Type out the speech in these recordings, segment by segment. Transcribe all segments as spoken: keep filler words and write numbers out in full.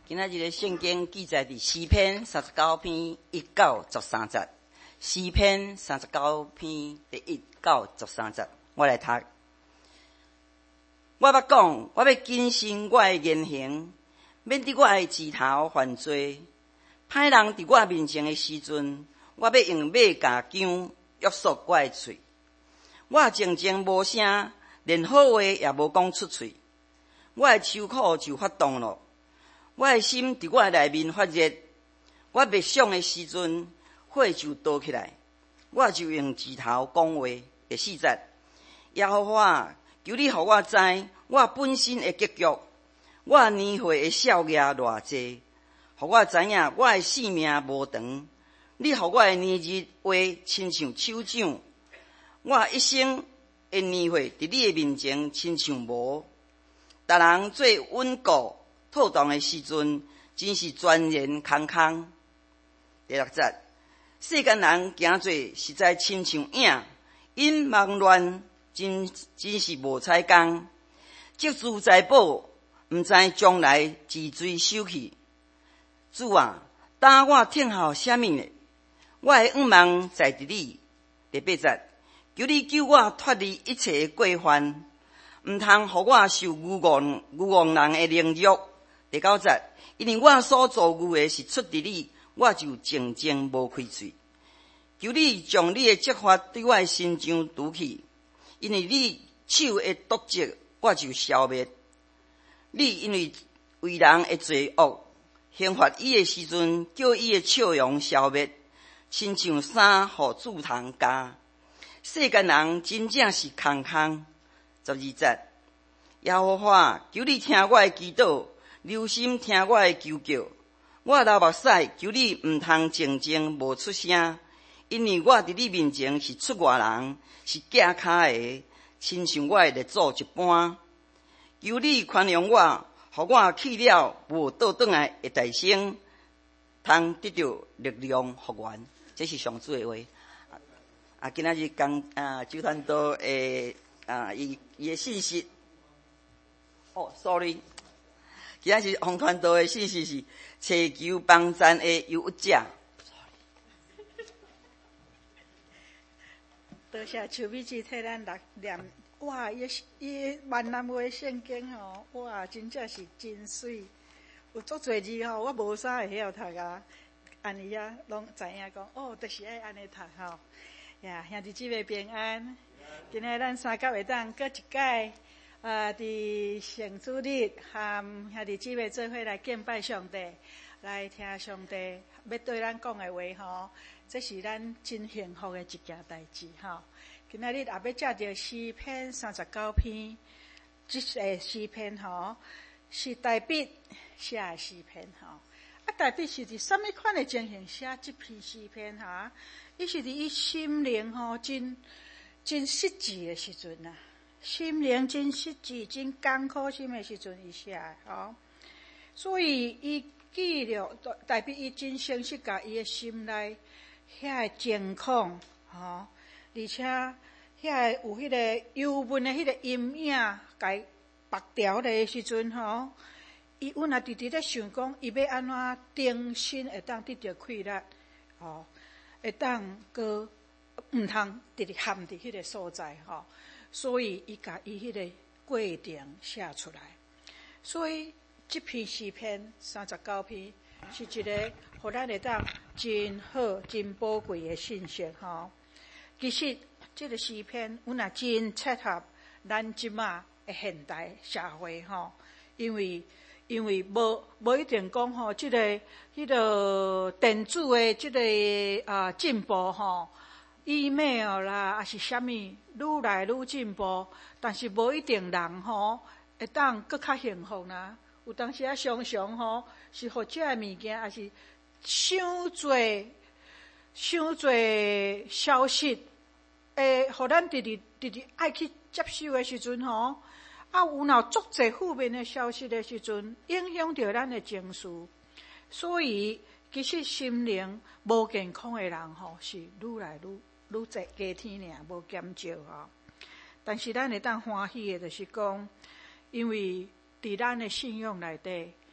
今仔日的圣经记载伫诗篇三十九篇一到十三节。诗篇三十九篇第一到十三节，我来读。我要讲，我要谨慎我的言行，免伫我的指头犯罪。歹人伫我面前的时阵，我要用马甲姜约束我的嘴。我静静无声，连好话也无讲出嘴。我的愁苦就发动了，我的心伫我的内面发热。我灭想的时阵，火就倒起来，我就用指头讲话。第四节，耶和华，求你予我知我本身的结局，我年岁的少爷偌济，予我知影我的性命无长。你予我的年日话亲像手掌，我一生的年岁伫你的面前亲像无。逐人做稳固妥当的时阵，真是全然空空。第六节，世间人行做实在亲像影，因忙乱真真是无彩工。积资财宝，毋知将来自追收去。主啊，当我听候啥物呢？我的仰望在伫你。第八节，求你救我脱离一切的过犯，毋通互我受愚妄愚妄人的凌辱。第九节，因为我所做愚的是出伫你，我就静静无开嘴。求你将你的责罚对我的心上除去，因为你手的毒责我就消灭。你因为为人的罪恶刑罚伊的时阵，叫伊的笑容消灭，亲像衫互蛀虫咬。世间人真正是空空。十二节，耶和华，求你听我的祈祷，留心听我的求救。我流目屎，求你毋通静静无出声，因为我伫你面前是出外人，是假脚的，亲像我的列祖一般。求你宽容我，互我去了无倒转来的大声，通得到力量复原。这是上主的话。啊，今仔日讲啊，周传道诶啊，伊伊的信息。哦 ，sorry， 今仔日洪传道的信息是祈求帮赞的忧郁者。 多谢邱美芝替咱来念，哇！伊伊闽南话圣经吼，哇，真正是真水。有足侪字吼，我无啥会晓读啊。安尼啊，拢知影讲，哦，就是爱安尼读吼。呀，兄弟姊妹平安。今日咱三甲会当搁一届，啊，伫圣主日，和兄弟姊妹做伙来敬拜上帝，来听上帝要对咱讲的话吼。这是咱真幸福的一件代志吼。今仔日也要借着诗篇三十九篇，这个诗篇吼是大笔写的诗篇吼。啊，大笔是伫什么款的情形写这篇诗篇哈？伊是伫伊心灵吼真真实际的时阵啊，心灵真实际、真艰苦心的时阵伊写的吼。所以伊记录大笔伊真诚实甲伊的心内遐个情况吼，而且遐个有迄个忧闷的迄个阴影，甲伊拔掉的时阵吼，伊有若直直咧想讲，伊要安怎定心会当得到快乐吼，会当个毋通直直陷伫迄个所在吼，所以伊甲伊迄个过程写出来。所以这篇诗篇三十九篇是一个互咱会当真好、真宝贵的信息吼。其实这个诗篇有若真切合咱即马的现代社会吼，因为因为无无一定讲吼，即个迄个电子的即个啊进步吼 ，email 啦，还是啥物愈来愈进步，但是无一定人吼会当搁较幸福啦。有当时啊，常常吼是互这物件，还是伤侪伤侪消息，诶，互咱直直直直爱去接受的时阵吼。啊，有若足侪负面的消息的时阵，影响到咱的情绪，所以其实心灵无健康的人吼，是愈来愈愈侪加添尔，无减少吼。但是咱会当欢喜的，就是讲，因为伫咱的信仰内底，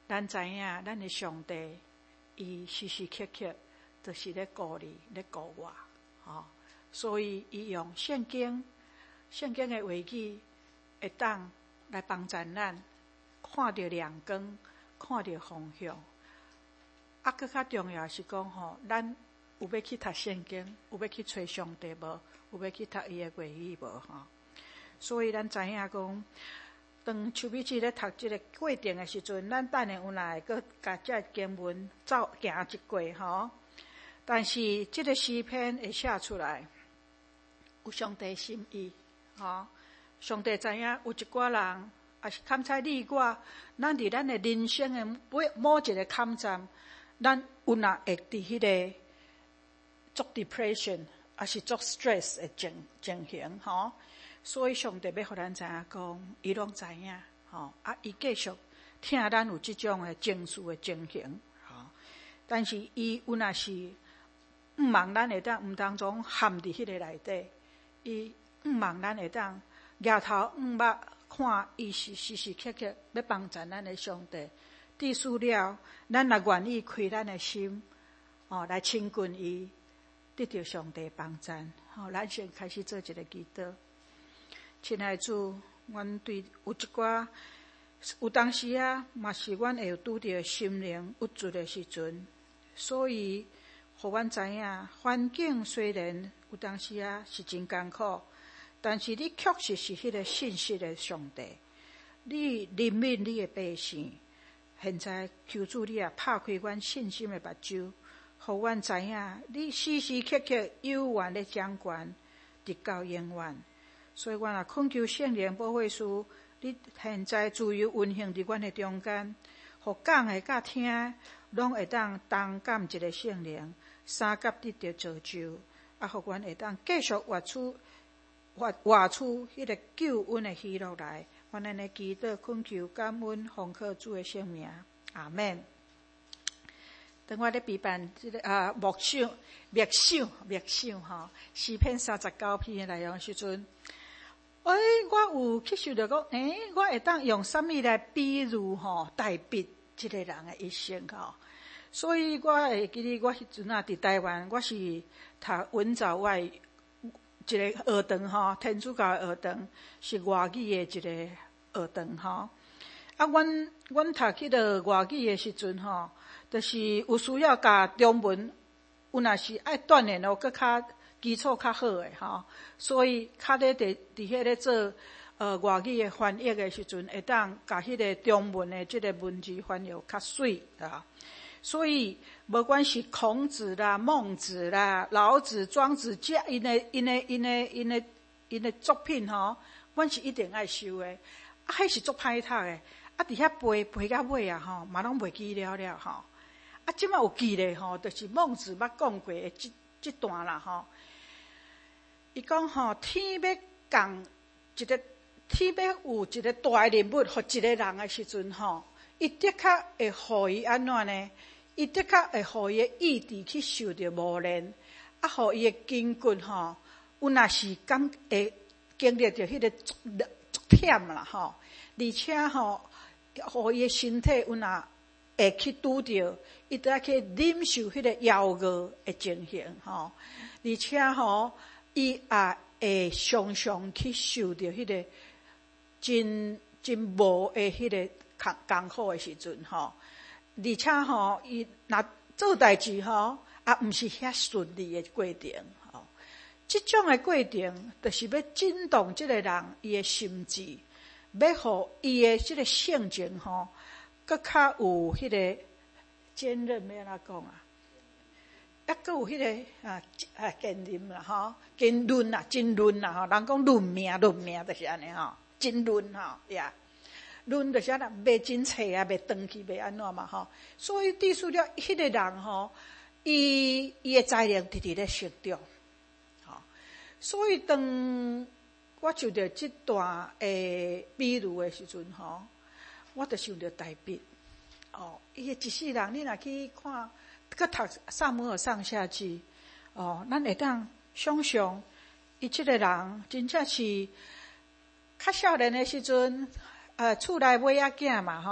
咱知影咱的上帝，伊时时刻刻都是咧顾你，咧顾我，吼。所以伊用圣经，圣经的话语，会当来帮助咱看到亮光，看到方向。啊，搁较重要是讲吼，咱有要去读圣经，有要去找上帝无？有要去读伊的话语无？吼。所以咱知影讲，当邱美智咧读即个过程的时阵，咱等下有哪会搁甲这经文走行一过吼。但是即个诗篇会写出来，有上帝心意，吼。上帝知影有一寡人，也是勘察你我，咱伫咱的人生的某某一个坎站，咱有哪会伫迄个做 depression， 也是做 stress 的情情形，吼。所以上帝要互咱知影讲，伊拢知影，吼啊，伊继续听咱有即种的情绪的情形，吼。但是伊有若是毋望咱会当毋当中陷伫迄个内底，伊毋望咱会当举头毋捌看，伊是时时刻刻要帮助咱的上帝。致使了，咱若愿意开咱的心，哦，来亲近伊，得到上帝帮助。好，咱先开始做一个祈祷。亲爱的主，阮对有一寡有当时啊，嘛是阮会有拄着心灵郁卒的时阵，所以互阮知影，环境虽然有当时啊是真艰苦，但是你确实是迄个信实的上帝，你怜悯你的百姓。现在求主你啊，拍开阮信心的目睭，互阮知影，你时时刻刻有缘的掌权，直到永远。所以，阮也恳求圣灵保惠师，你现在自由运行伫阮的中间，互讲的甲听，拢会当同感一个圣灵，三甲得到造就，啊，互阮会当继续活出活活出迄个救恩的喜乐来。阮安尼祈祷恳求感恩，奉靠主的圣名，阿免。当我咧备办即、这个啊默想、默想、默想吼，诗篇三十九篇的内容时阵。哎，我有去想到讲，哎，我会当用什么来比喻吼代笔这个人的一生吼？所以我会记得我迄阵啊伫台湾，我是读文藻外一个学堂吼，天主教的学堂是外语的一个学堂吼。啊，阮阮读迄个外语的时阵吼，就是有需要甲中文，有若是爱锻炼哦，搁较。基础较好诶吼，所以较咧伫伫迄咧做呃外语诶翻译诶时阵，会当甲迄个中文诶即个文字翻译较水啊。所以无管是孔子啦、孟子啦、老子、庄子，这因诶因诶因诶因诶因诶作品吼，阮是一定爱修诶。啊，迄是足歹读诶，啊，伫遐背背到尾啊吼，嘛拢袂记了了吼。啊，即摆有记咧吼，就是孟子捌讲过诶即即段啦吼。伊讲吼，天要降一个，天要有一个大人物，互一个人的时阵吼，伊的确会互伊安怎呢？伊的确会互伊的意志去受到磨练，啊，互伊的筋骨吼，有若是感会经历着迄个足足忝啦吼，而且吼，互伊的身体有若会去拄着，伊都要去忍受迄个夭餓的情形吼，而且吼。伊也会常常去受到迄个真真无的迄个艰艰苦的时阵吼，而且吼，伊若做代志吼，也毋是遐顺利的过程吼。即种的过程，就是要震动即个人伊的心智，要互伊的即个性情吼，搁较有迄个坚韧，要安怎讲啊？抑阁有迄个啊啊坚韧啦吼，坚韧啦，真韧啦吼。人讲韧命，韧命就是安尼吼，真韧吼呀。韧就是安尼，袂真脆啊，袂长去，袂安怎嘛吼。所以致使了迄个人吼，伊伊的才能直直咧成长。吼，所以当我就着即段诶比喻的时阵吼，我就想着大笔哦，伊一世人，你若去看。佮读萨姆尔上下记，哦，咱会当想象，伊即个人真正是较少年的时阵，呃，厝内尾仔囝嘛吼，啊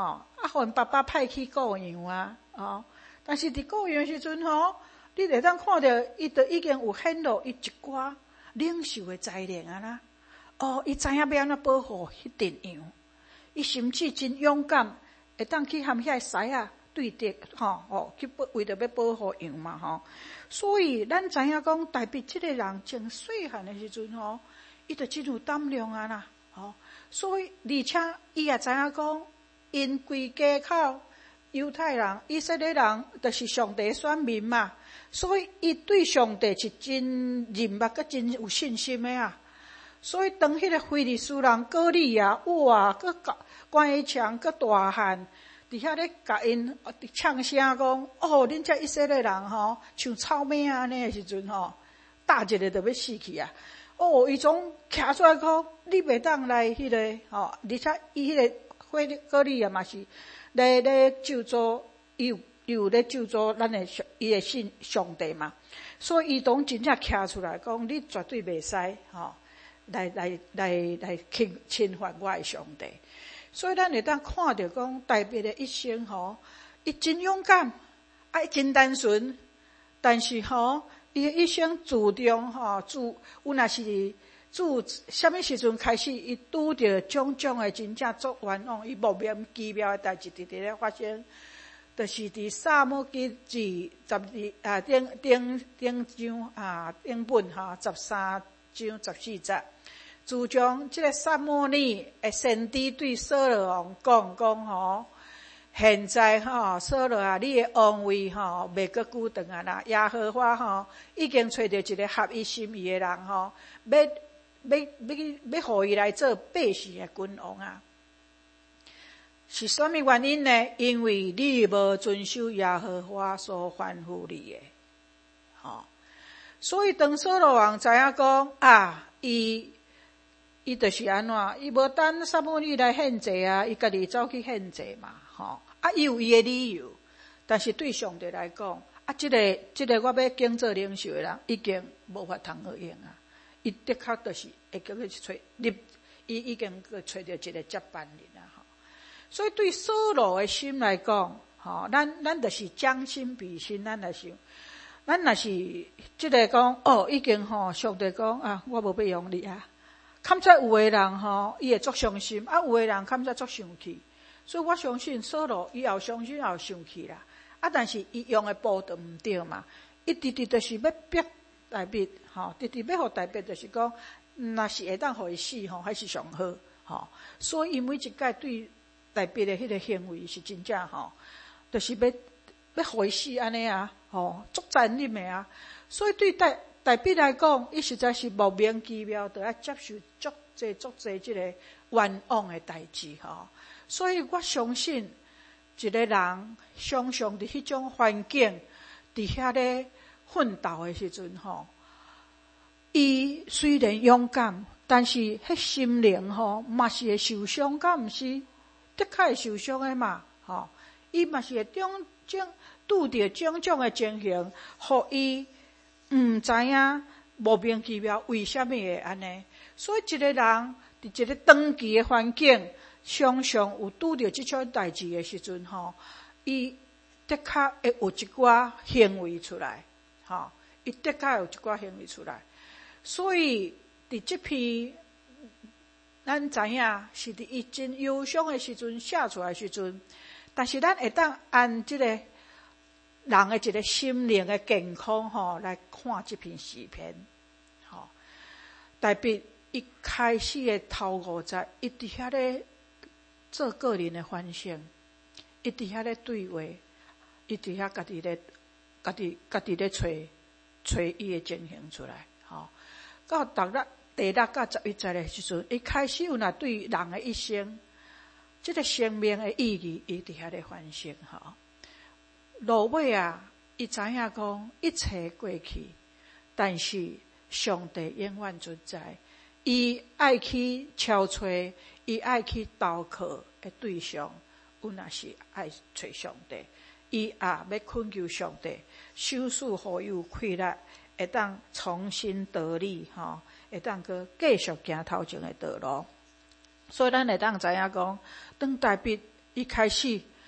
啊，互因爸爸派去顾养啊，哦，但是伫顾养时阵吼，你会当看到伊就已经有显露伊一寡领袖的才能啊啦，哦，伊知影要安怎保护迄阵羊，伊甚至真勇敢，会当去和遐狮仔对敌，吼哦，去为着要保护羊嘛吼，所以咱知影讲，大卫即个人真细汉的时阵吼，伊就真有胆量啊啦，吼，所以而且伊也知影讲，因规家口犹太人、以色列人，就是上帝的选民嘛，所以伊对上帝是真认捌佮真有信心的啊。所以当迄个非利士人歌利亚哇，佮关强佮大汉，伫遐咧甲因唱声讲，哦，恁遮以色列人吼，像草蜢安尼的时阵吼，打一个就要死去啊！哦，伊总徛出来讲，你袂当来迄、那个吼，而且伊迄个非利歌利亚嘛是来咧救助，伊有有咧救助咱的伊的信上帝嘛，所以伊总真正徛出来讲，你绝对袂使吼。来来来来侵侵犯我的上帝，所以咱会当看到讲大卫的一生吼，伊真勇敢，啊，真单纯，但是吼，伊的一生注重吼，注有若是注什么时阵开始，伊拄着种种的真正作冤枉，伊莫名其妙的代志直直咧发生，就是伫撒母耳记十二啊顶顶顶章啊顶本哈十三章十四节。自从这个撒母耳的先知对扫罗王讲讲吼，现在吼扫罗啊，你的王位吼袂阁久长啊啦，耶和华吼已经找到一个合伊心意的人吼，要要要要互伊来做百姓的君王啊。是什么原因呢？因为你无遵守耶和华所吩咐你的，吼。所以当扫罗王知影讲啊，伊。伊就是安怎？伊无等撒母耳来献祭啊，伊家己走去献祭嘛，吼！啊，伊有伊的理由，但是对上帝来讲，啊，即、这个即、这个我要经做领袖的人，已经无法通好用啊。伊的确就是会叫去找你，伊已经去找到一个接班人啊，吼！所以对扫罗的心来讲，吼，咱咱就是将心比心，咱来想，咱若是即个讲哦，已经吼，上帝讲啊，我无要用你啊。堪则有的人吼，伊会足伤心；啊，有的人堪则足生气。所以我相信扫罗伊后伤心也后生气啦。啊，但是伊用的步骤毋对嘛，伊直直就是要逼大卫，吼，直直要互大卫，就是讲，若是会当互伊死吼，还是上好，吼。所以伊每一届对大卫的迄个行为是真正吼，就是要要互伊死安尼啊，吼，足残忍的啊。所以对大大卫来讲，伊实在是莫名其妙，就要接受足济足济即个冤枉的代志吼。所以我相信，一个人常常伫迄种环境，伫遐咧奋斗的时阵吼，伊虽然勇敢，但是迄心灵吼嘛是会受伤，敢毋是？的确会受伤的嘛，吼，伊嘛是会种种拄着种种的情形，互伊。毋知影莫名其妙为虾米会安尼？所以一个人伫一个长期的环境，常常有拄着即种代志的时阵，吼，伊的确会有一寡行为出来，吼，伊的确有一寡行为出来。所以伫即篇，咱知影是伫伊真忧伤的时阵写出来的时阵，但是咱会当按即个。人的一个心灵的健康吼，来看这篇诗篇，吼，大卫一开始的头五节，伊伫遐咧做个人的反省，伊伫遐咧对话，伊伫遐家己咧，家己家己咧找找伊的情形出来，吼。到逐日第六到十一节的时阵，伊开始有若对人的一生，这个生命的意义，伊伫遐咧反省，吼。落尾啊，伊知影讲一切过去，但是上帝永远存在。伊爱去敲吹，伊爱去投靠的对象，有若是爱找上帝，伊也要恳求上帝，手术互有气力，会当重新得力，吼，会当去继续行头前的道路。所以咱会当知影讲，当大卫伊开始。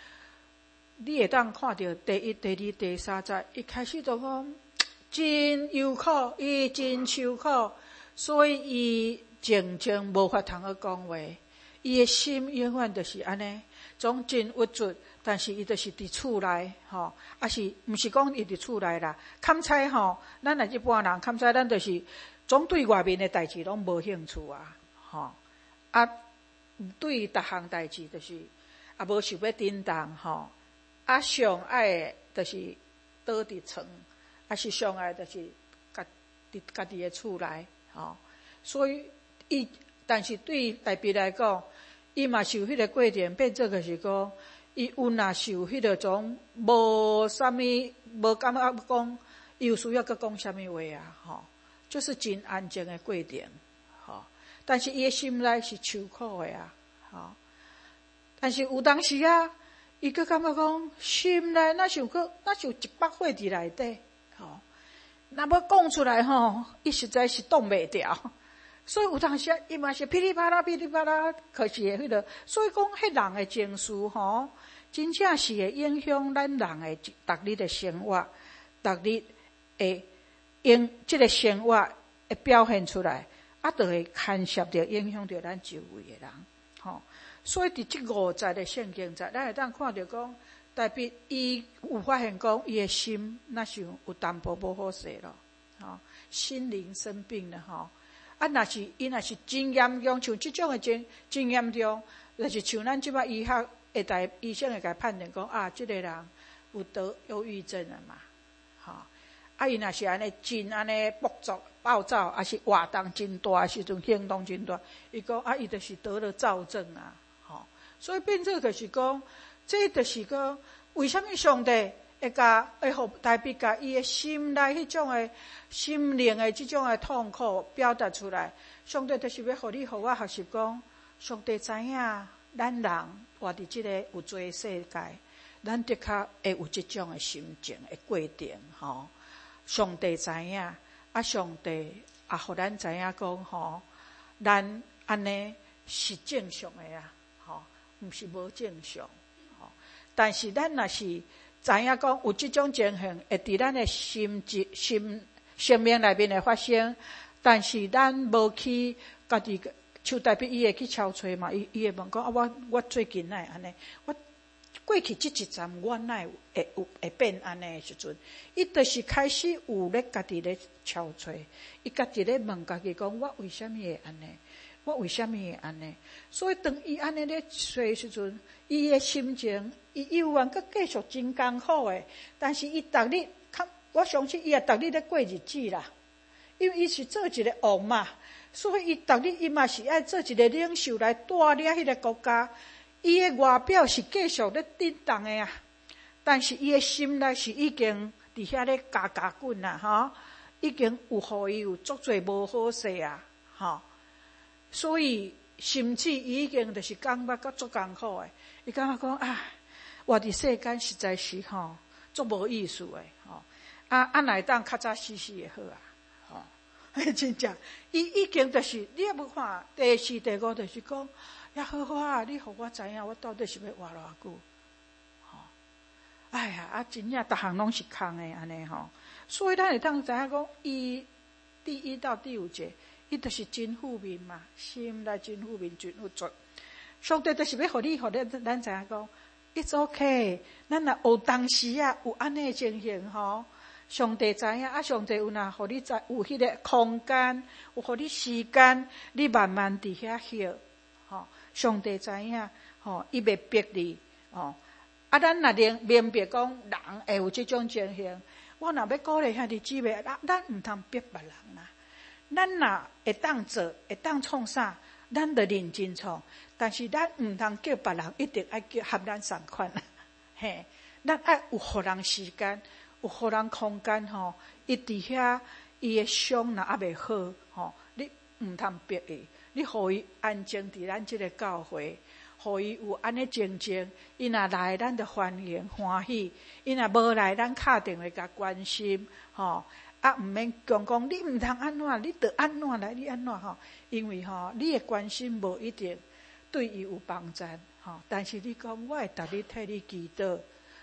你会当看到第一、第二、第三节，一开始就讲真忧苦，伊真受苦，所以伊静静无法通去讲话。伊的心永远就是安尼，总真郁卒，但是伊就是伫厝内，吼，啊是毋是讲伊伫厝内啦？勘猜吼，咱若一般人勘猜，咱就是总对外面的代志拢无兴趣啊，吼，啊对逐项代志就是啊无想要叮当，吼，啊上爱的就是倒伫床，啊是上爱就是家伫家己的厝内，吼，所以伊。但是对大笔来讲，伊嘛受迄个过程，变做就是讲，伊有若受迄个种无啥物，无感觉讲，伊有需要佮讲啥物话啊？吼，就是真安静的过程，吼。但是伊的心内是受苦的啊，吼。但是有当时啊，伊佮感觉讲，心内那想佮那想一百火伫内底，吼。若要讲出来吼，伊实在是挡袂掉。所以有当时伊嘛是噼里啪啦噼里啪啦，可是迄个，所以讲迄人的情绪吼，真正是会影响咱人的逐日的生活，逐日会用即个生活会表现出来，啊，就会牵涉着影响着咱周围的人，吼。所以伫即五节的圣经节，咱会当看着讲，代表伊有发现讲，伊的心那想有淡薄无好势咯，吼，心灵生病了吼。啊，若是伊若是真严重，像即种诶真真严重，就是像咱即摆医学会带医生会甲判定讲啊，即、这个人有得忧郁症了嘛，吼、哦。啊，伊若是安尼真安尼暴躁暴躁，还是活动真大时阵行动真大，伊讲啊，伊就是得了躁症啊，吼、哦。所以变做就是讲，这就是讲为什么上帝会甲会互代笔甲伊诶心内迄种诶心灵诶即种诶痛苦表达出来，上帝就是要互你互我学习讲，上帝知影咱人活伫即个有罪世界，咱的确会有即种诶心情诶过程吼。上帝知影，啊上帝也互咱知影讲吼，咱安尼是正常诶啊，吼，毋是无正常，吼。但是咱若是知影讲有即种情形会伫咱的心智、心生命内面会发生，但是咱无去家己，像代表伊会去敲揣嘛，伊伊会问讲啊，我我最近哪会安尼？我过去即一站我哪会会会变安尼的时阵，伊就是开始有咧家己咧敲揣，伊家己咧问家己讲，我为虾米会安尼？我为虾米会安尼？所以当伊安尼咧说的时阵，伊的心情，伊犹原阁继续真艰苦诶。但是伊逐日，我相信伊也逐日咧过日子啦。因为伊是做一个王嘛，所以伊逐日伊嘛是爱做一个领袖来带领迄个国家。伊的外表是继续咧振动诶啊，但是伊的心内是已经伫遐咧嘎嘎滚啦，吼，已经有互伊有足侪无好势啊，吼。所以，甚至伊已经就是感觉到足艰苦诶。伊感觉讲啊，活伫世间实在是吼足无意思诶，吼。啊啊，哪会当较早死死诶好啊，吼。真正，伊已经就是你也无看第四、第五，就是讲，呀好好啊，你互我知影，我到底是要活偌久，吼。哎呀，啊真正逐项拢是空诶安尼吼。所以咱会当知影讲，伊第一到第五节。伊就是真负面嘛，心内真负面，真有罪。上帝就是要互你，互你咱知影讲 ，it's okay。咱若有当时啊，有安尼情形吼，上帝知影啊，上帝有若互你知有迄个空间，有互你时间，你慢慢伫遐歇，吼。上帝知影，吼，伊袂逼你，吼。啊，咱若明明白讲人会有即种情形，我若要鼓励兄弟姊妹，咱咱毋通逼别人啦。咱若会当做，会当创啥，咱就认真创。但是咱毋通叫别人一定爱叫和咱同款啦，嘿，咱爱有互人时间，有互人空间吼。伊伫遐，伊的伤若还袂好吼，你毋通逼伊，你互伊安静伫咱即个教会，互伊有安尼静静。伊若来，咱就欢迎欢喜；伊若无来，咱敲电话甲关心吼。啊，毋免讲讲，你毋通安怎，你得安怎来，你安怎吼？因为吼，你的关心无一定对伊有帮助吼。但是你讲，我会逐日替你祈祷，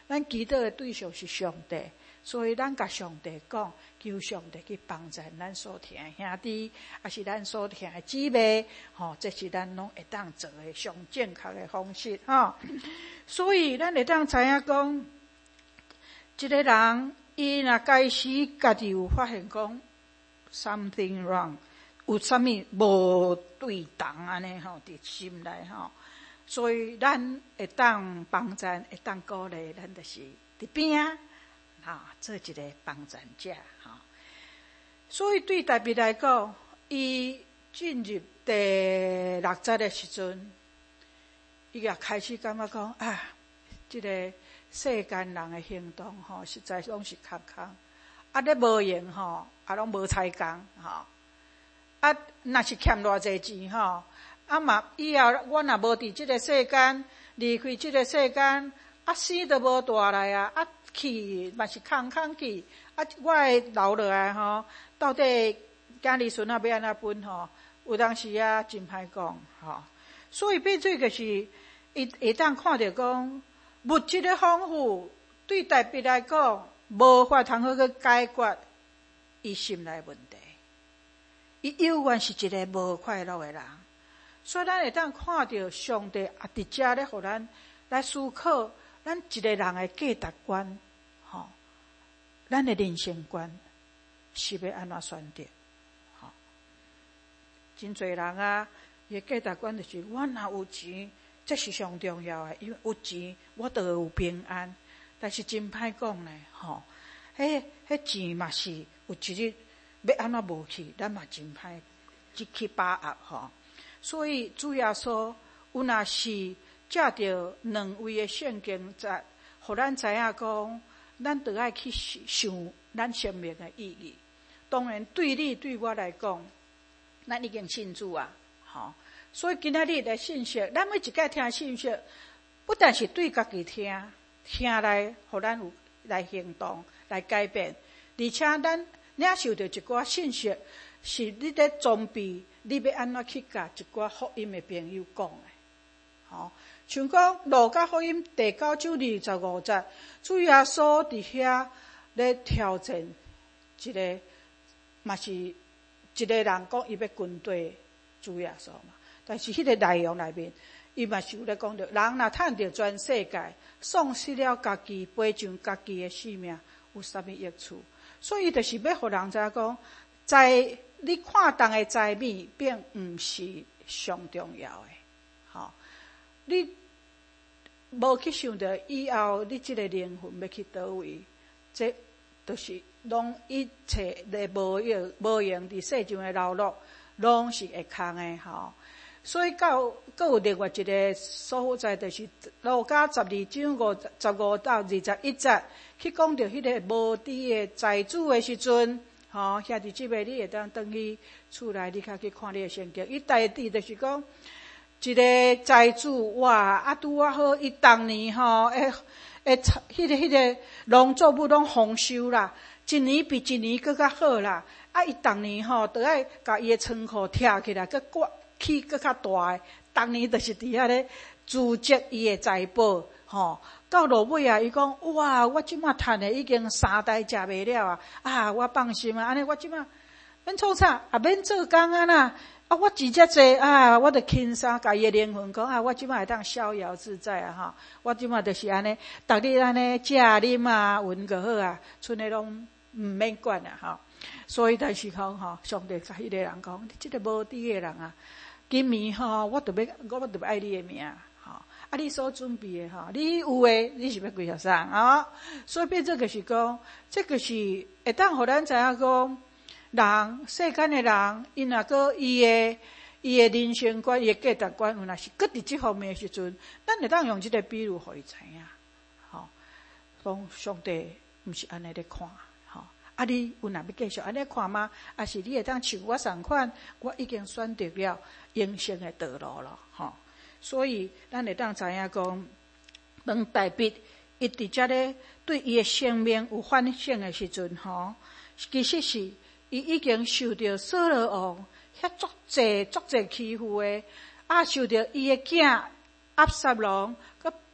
咱祈祷的对象是上帝，所以咱甲上帝讲，求上帝去帮助咱所听的兄弟，也是咱所听的姊妹，吼，这是咱拢会当做的上正确的方式，吼。所以咱会当知影讲，一个人伊若开始家己有发现讲 something wrong， 有啥物无对当安尼吼，伫心内吼。所以咱会当帮助，会当鼓励，咱就是伫边啊，哈，做一个帮助者哈。所以对大卫来讲，伊进入第六节的时阵，伊也开始感觉讲啊，这个世间人的行动吼，实在拢是空空，啊，咧无用吼，啊，拢无采工吼，啊，若是欠偌济钱吼。啊嘛，以后我若无伫即个世间，离开即个世间，啊死都无大来啊，啊去嘛是空空去，啊我会留落来吼，到底囝儿孙仔要安怎分吼？有当时啊真歹讲吼，所以变做就是伊会当看着讲物质的丰富，对大卫来讲无法通好去解决伊心内问题，伊永远是一个无快乐的人。所以咱会当看到上帝也伫遮咧，互咱来思考，咱一个人的价值观，吼，咱的人生观是要安怎选择？吼，真侪人啊，伊的价值观就是我若有钱，这是上重要的，因为有钱我就有平安。但是真歹讲呢，吼，迄迄钱嘛是有一日要安怎无去，咱嘛真歹一去把握吼。所以主耶稣有若是借着两位的圣经节，互咱知影讲，咱着爱去想咱生命的意义。当然，对你对我来讲，咱已经信主啊，吼。所以今仔日的信息，咱每一届听信息，不但是对家己听，听来互咱有来行动来改变，而且咱领受到一寡信息，是你咧装备。你要安怎去甲一寡福音的朋友讲的？吼，像讲路加福音第九章二十五节，主耶稣伫遐咧挑战一个，嘛是一个人讲伊要军队主耶稣嘛，但是迄个内容内面，伊嘛是有咧讲到，人若趁着全世界，丧失了家己，赔上家己的性命，有啥物益处？所以就是要互人知影讲，在你看重的财物，并毋是上重要的。吼，你无去想到以后你这个灵魂要去倒位，这就是拢一切的无用无用伫世上的劳碌，拢是会空的吼。所以到搁有另外一个所在，就是路加十二章五十五到二十一节，去讲到迄个无知的财主的时阵。吼，兄弟姊妹，你会当转去厝内，你较去看你的圣经。伊大致就是讲，一个财主哇，啊拄啊好，伊当年吼，诶诶，迄个迄个农作物拢丰收啦，一年比一年更较好啦。啊，伊当年吼，都爱甲伊的仓库拆起来，佮挂起更较大诶。当年就是伫遐咧组织伊的财宝，吼。到落尾啊，伊讲哇，我即马趁的已经三代食袂了啊！啊，我放心啊，安尼我即马免创啥，也免做工啊啦！啊，我钱遮济啊，我着轻松，家己的灵魂讲啊，我即马会当逍遥自在啊！哈，我即马就是安尼，逐日安尼食啉啊，运个好啊，剩的拢毋免管啊！哈，所以但是讲吼，上帝甲迄个人讲，你即个无知的人啊，今暝吼，我着要，我着要爱你的命。啊！你所准备的吼，你有诶，你是要归互啥啊？所以变做就是讲，这个是会当互咱知影讲，人世间的人，因若个伊诶伊诶人生观、伊诶价值观，有若是搁伫即方面的时阵，咱会当用即个比喻互伊知影，吼，讲上帝毋是安尼咧看，吼，啊你有若要继续安尼看吗？啊是你会当像我同款，我已经选择了永生的道路了，吼。所以，咱会当知影讲，当大卫伊伫遮咧对伊的生命有反省的时阵，吼，其实是伊已经受到扫罗王遐足济足济欺负的，啊，受到伊的囝押沙龙，佮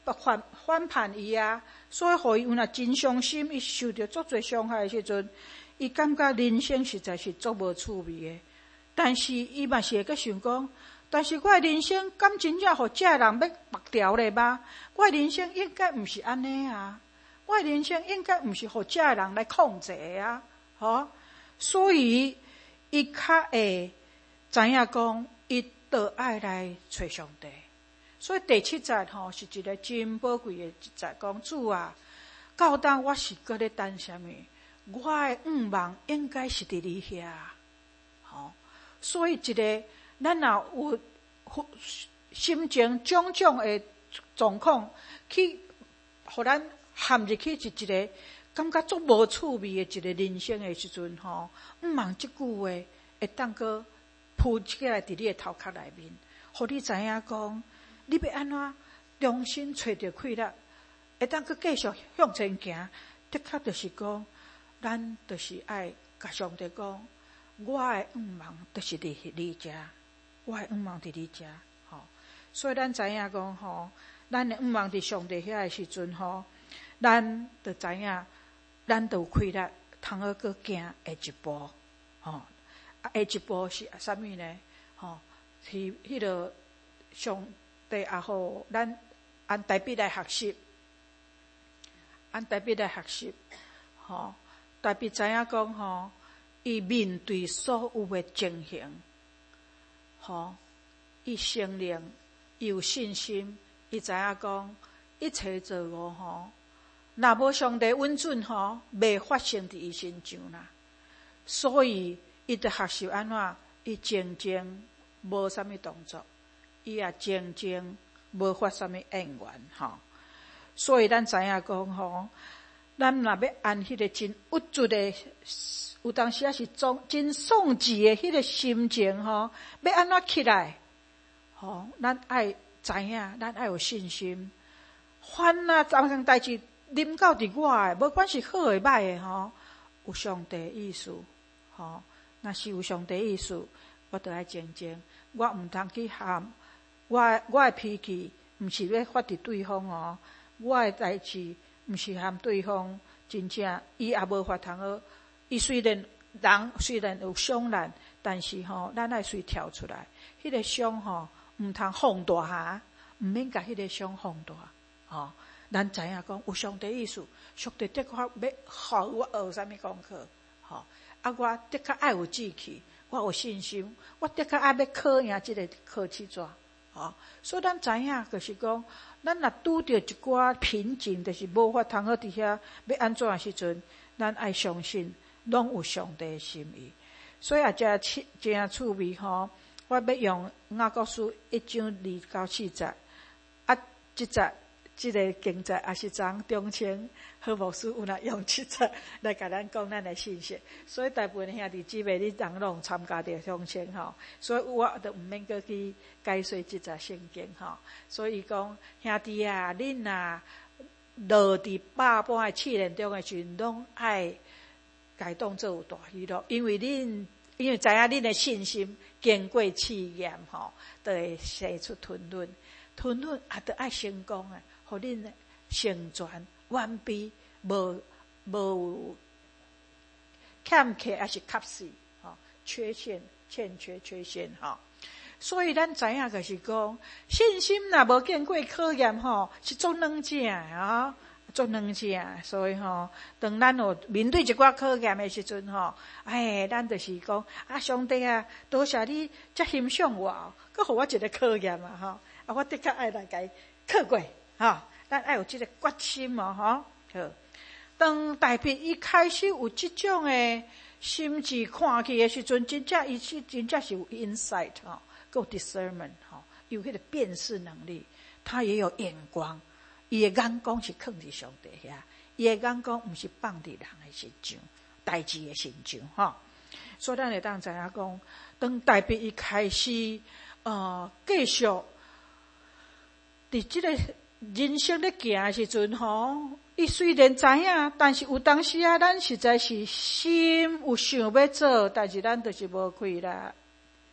反反叛伊啊，所以互伊有若真伤心，伊受着足侪伤害的时阵，伊感觉人生实在是足无趣味的。但是伊嘛是会阁想讲，但是我的人生敢真正互这人要绑掉咧吗？我的人生应该毋是安尼啊，我的人生应该毋是互这人来控制啊，吼。所以伊较会知影讲，伊就爱来找上帝。所以第七节吼是一个真宝贵的一节，讲主啊，到当我是搁咧等什么？我的愿望应该是伫你遐，吼。所以一个咱若有心情种种的状况，去互咱陷入去是一个感觉足无趣味的一个人生的时阵吼，毋望即句话会当个铺起来伫你的头壳内面，互你知影讲。你要安怎重新找到快乐，会当去继续向前行？的确就是讲，咱就是爱甲上帝讲，我的愿望就是伫你遮，我的愿望伫你遮，吼。所以咱知影讲吼，咱的愿望伫上帝遐的时阵吼，咱就知影，咱就有快乐，通好去行下一步，吼。啊，下一步是啥物呢？吼，是迄个上。对，也好，咱按代笔来学习，按代笔来学习，吼，代笔知影讲吼，伊面对所有的情形，吼，伊承认，伊有信心，伊知影讲一切做误吼，若无上帝允准吼，袂发生伫伊身上啦。所以伊得学习安怎，伊静静无啥物动作。伊也静静无发啥物怨言吼，所以咱知影讲吼，咱若要按迄个真郁卒的，有当时也是总真丧志的迄个心情吼，要安怎起来？吼，咱爱知影，咱爱有信心。凡啊，昨项代志临到伫我的，无管是好的歹的吼，有上帝意思吼，若是有上帝意思，我就爱静静，我毋通去喊。我我的脾气毋是要发伫对方哦，我的代志毋是含对方真正，伊也无法通好。伊虽然人虽然有伤咱，但是吼、哦，咱爱随跳出来。迄、那个伤吼，毋通放大下，毋免甲迄个伤放大。吼、哦，咱知影讲有上帝意思，上帝的确要互我学啥物功课。吼、哦，啊，我的确爱有志气，我有信心，我的确爱要考赢即个考试纸。吼，所以咱知影就是讲，咱若拄着一寡瓶颈，就是无法通好伫遐要安怎的时阵，咱爱相信，拢有上帝的心意。所以也真趣真趣味吼，我要用雅各书一章二到四节，啊，即节即个经节也是昨中青何牧师有若用即节来甲咱讲咱的信息，所以大部分兄弟姊妹你人拢参加着中青吼，所以我都毋免阁去解说即节圣经吼。所以讲兄弟啊，恁啊落伫百般的试炼中的时阵，拢爱家当做有大喜乐，因为恁因为知影恁的信心经过试验吼，就会生出吞论，吞论也得爱成功啊，互恁成全完备，无无欠缺还是缺失吼，缺陷欠缺缺陷吼。所以咱知影就是讲，信心若无经过考验吼，是做软正啊。做软正，所以吼，当咱有面对一寡考验的时阵吼，哎，咱就是讲啊，上帝啊，多谢你遮欣赏我，佮互我一个考验嘛吼，啊，我的确爱来甲伊考过吼，咱爱有即个决心哦吼。好，当大笔伊开始有即种的心智看去的时阵，真正伊是真正是有 insight 吼，有 discernment 吼，有迄个辨识能力，他也有眼光。伊的眼光是放伫上帝遐，伊的眼光毋是放伫人的身上、代志的身上吼。所以咱会当知影讲，当大笔伊开始呃继续伫即个人生咧行的时阵吼，伊虽然知影，但是有当时啊，咱实在是心有想要做，但是咱就是无开啦。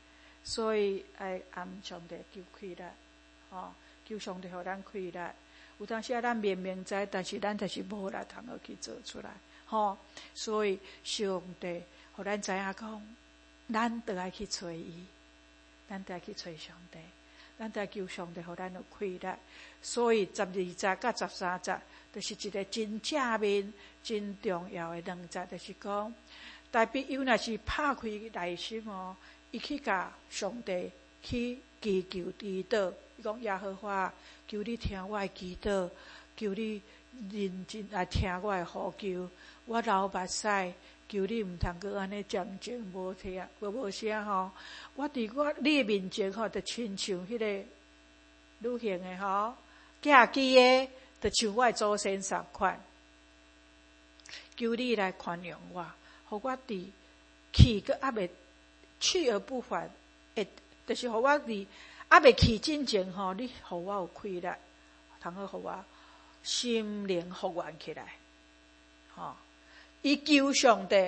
所以爱按上帝求开啦，吼，求上帝互咱开啦。 有当时啊，咱明明知，但是咱就是无力通好去做出来，吼。所以上帝互咱知影讲，咱得爱去找伊，咱得爱去找上帝，咱得求上帝互咱有快乐。所以十二节甲十三节，就是一个真正面、真重要的两节，就是讲，代表伊若是拍开内心哦，伊去甲上帝去祈求祈祷，伊讲耶和华，求你听我的祈祷，求你认真来听我的呼求，我流目屎，求你毋通阁安尼静静无听无无声吼。我伫我你的面前吼，就亲像迄个女性的吼，寄居的，就像我的祖先相款。求你来宽容我，互我伫气阁还未去而不返，会就是互我伫还未去之前吼，你互我有快乐，通好互我心灵复原起来。吼，伊求上帝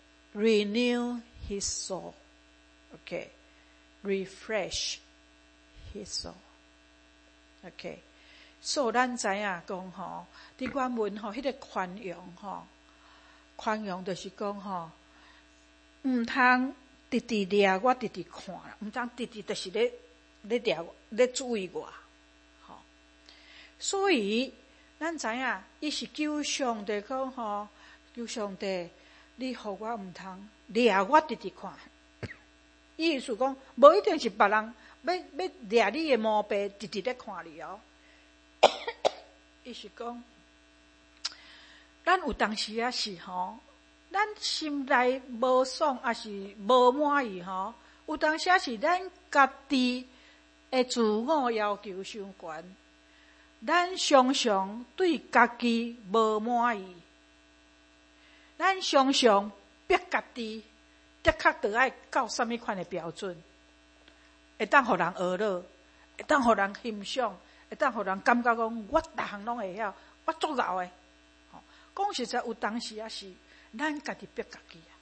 renew his soul，OK， refresh his soul，OK。所以咱知影讲吼，伫原文吼，迄个宽容吼，宽容就是讲吼，毋通直直掠我，直直看，毋通直直就是咧咧掠咧注意我，吼。所以咱知影，伊是求上帝讲吼，求上帝，你互我毋通掠我直直看。意思讲，无一定是别人要要掠你的毛病，直直咧看你哦。伊是讲，咱有当时啊是吼，咱心内无爽，也是无满意吼。有当时啊是咱家己的自我要求伤悬，咱常常对家己无满意，咱常常逼家己，的确得爱到什么款的标准，会当互人学乐，会当互人欣赏。会当互人感觉讲，我逐项拢会晓，我足饶诶。吼，讲实在，有当时也是咱家己逼家己啊，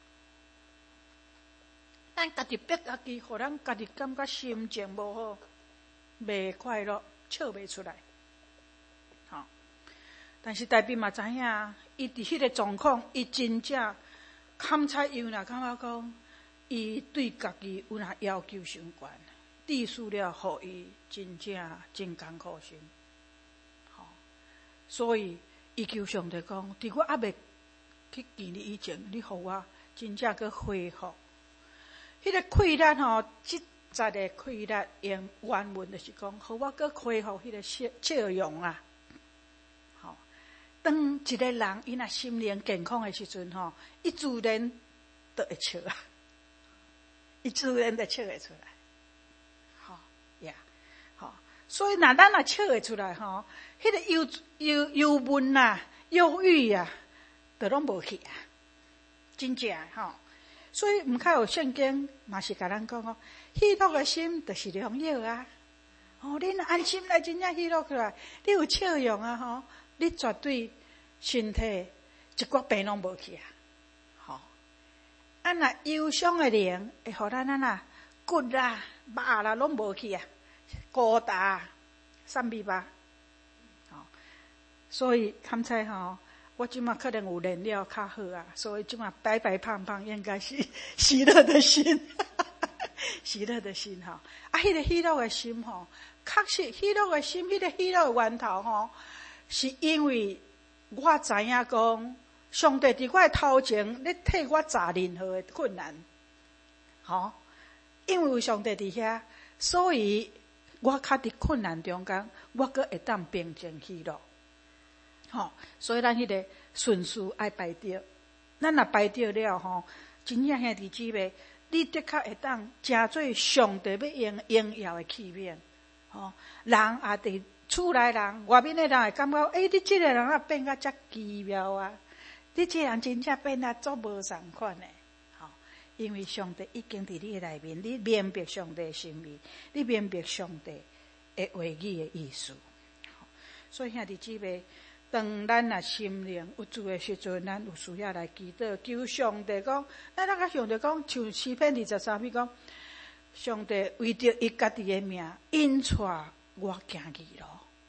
咱家己逼家己，互咱家己感觉心情无好，袂快乐，笑袂出来。吼，但是代表嘛知影，伊伫迄个状况，伊真正勘察有若感觉讲，伊对家己有若要求伤悬。致使了，互伊真正真艰苦心，吼，所以伊求上帝讲，伫我还未去见你以前，你互我真正去恢复。迄个快乐吼，即节的快乐用原文就是讲，互我去恢复迄个笑笑容啊，吼。当一个人伊若心灵健康的时阵吼，伊自然就会笑啊，伊自然就笑会出来。所以，若咱若笑会出来吼，迄个忧忧忧闷啊、忧郁啊，都拢无去啊，真正吼。所以，毋较有圣经嘛是甲咱讲哦，喜乐的心就是良药啊。哦，恁安心来真正喜乐起来，你有笑容啊吼，你绝对身体一骨病拢无去啊。吼，啊若忧伤的灵会互咱啊呐骨啦、肉啦拢无去啊。高大，散尾巴，吼，所以勘猜吼，我即马可能有练了较好啊，所以即马白白胖胖应该是喜乐的心，喜乐的心吼，啊，迄个喜乐的心吼，确实喜乐的心，迄个喜乐的源头吼，是因为我知影讲，上帝伫我的头前咧替我查任何的困难，吼，因为有上帝伫遐，所以。我较伫困难中间，我阁会当平静喜乐，吼，所以咱迄个顺序爱排着，咱若排着了吼，真正兄弟姊妹，你的确会当成做上帝要用荣耀的器皿，吼，人也伫厝内人，外面的人会感觉，诶、欸，你这个人啊变甲遮奇妙啊，你这个人真正变啊足无同款的。因为上帝已经伫你的内面，你明白上帝的心意，你明白上帝的话语的意思。所以兄弟姊妹，当咱若心灵有主的时阵，咱有需要来祈祷，求上帝讲，咱那个上帝讲，像诗篇二十三篇讲，上帝为着伊家己的命，引带我行义路，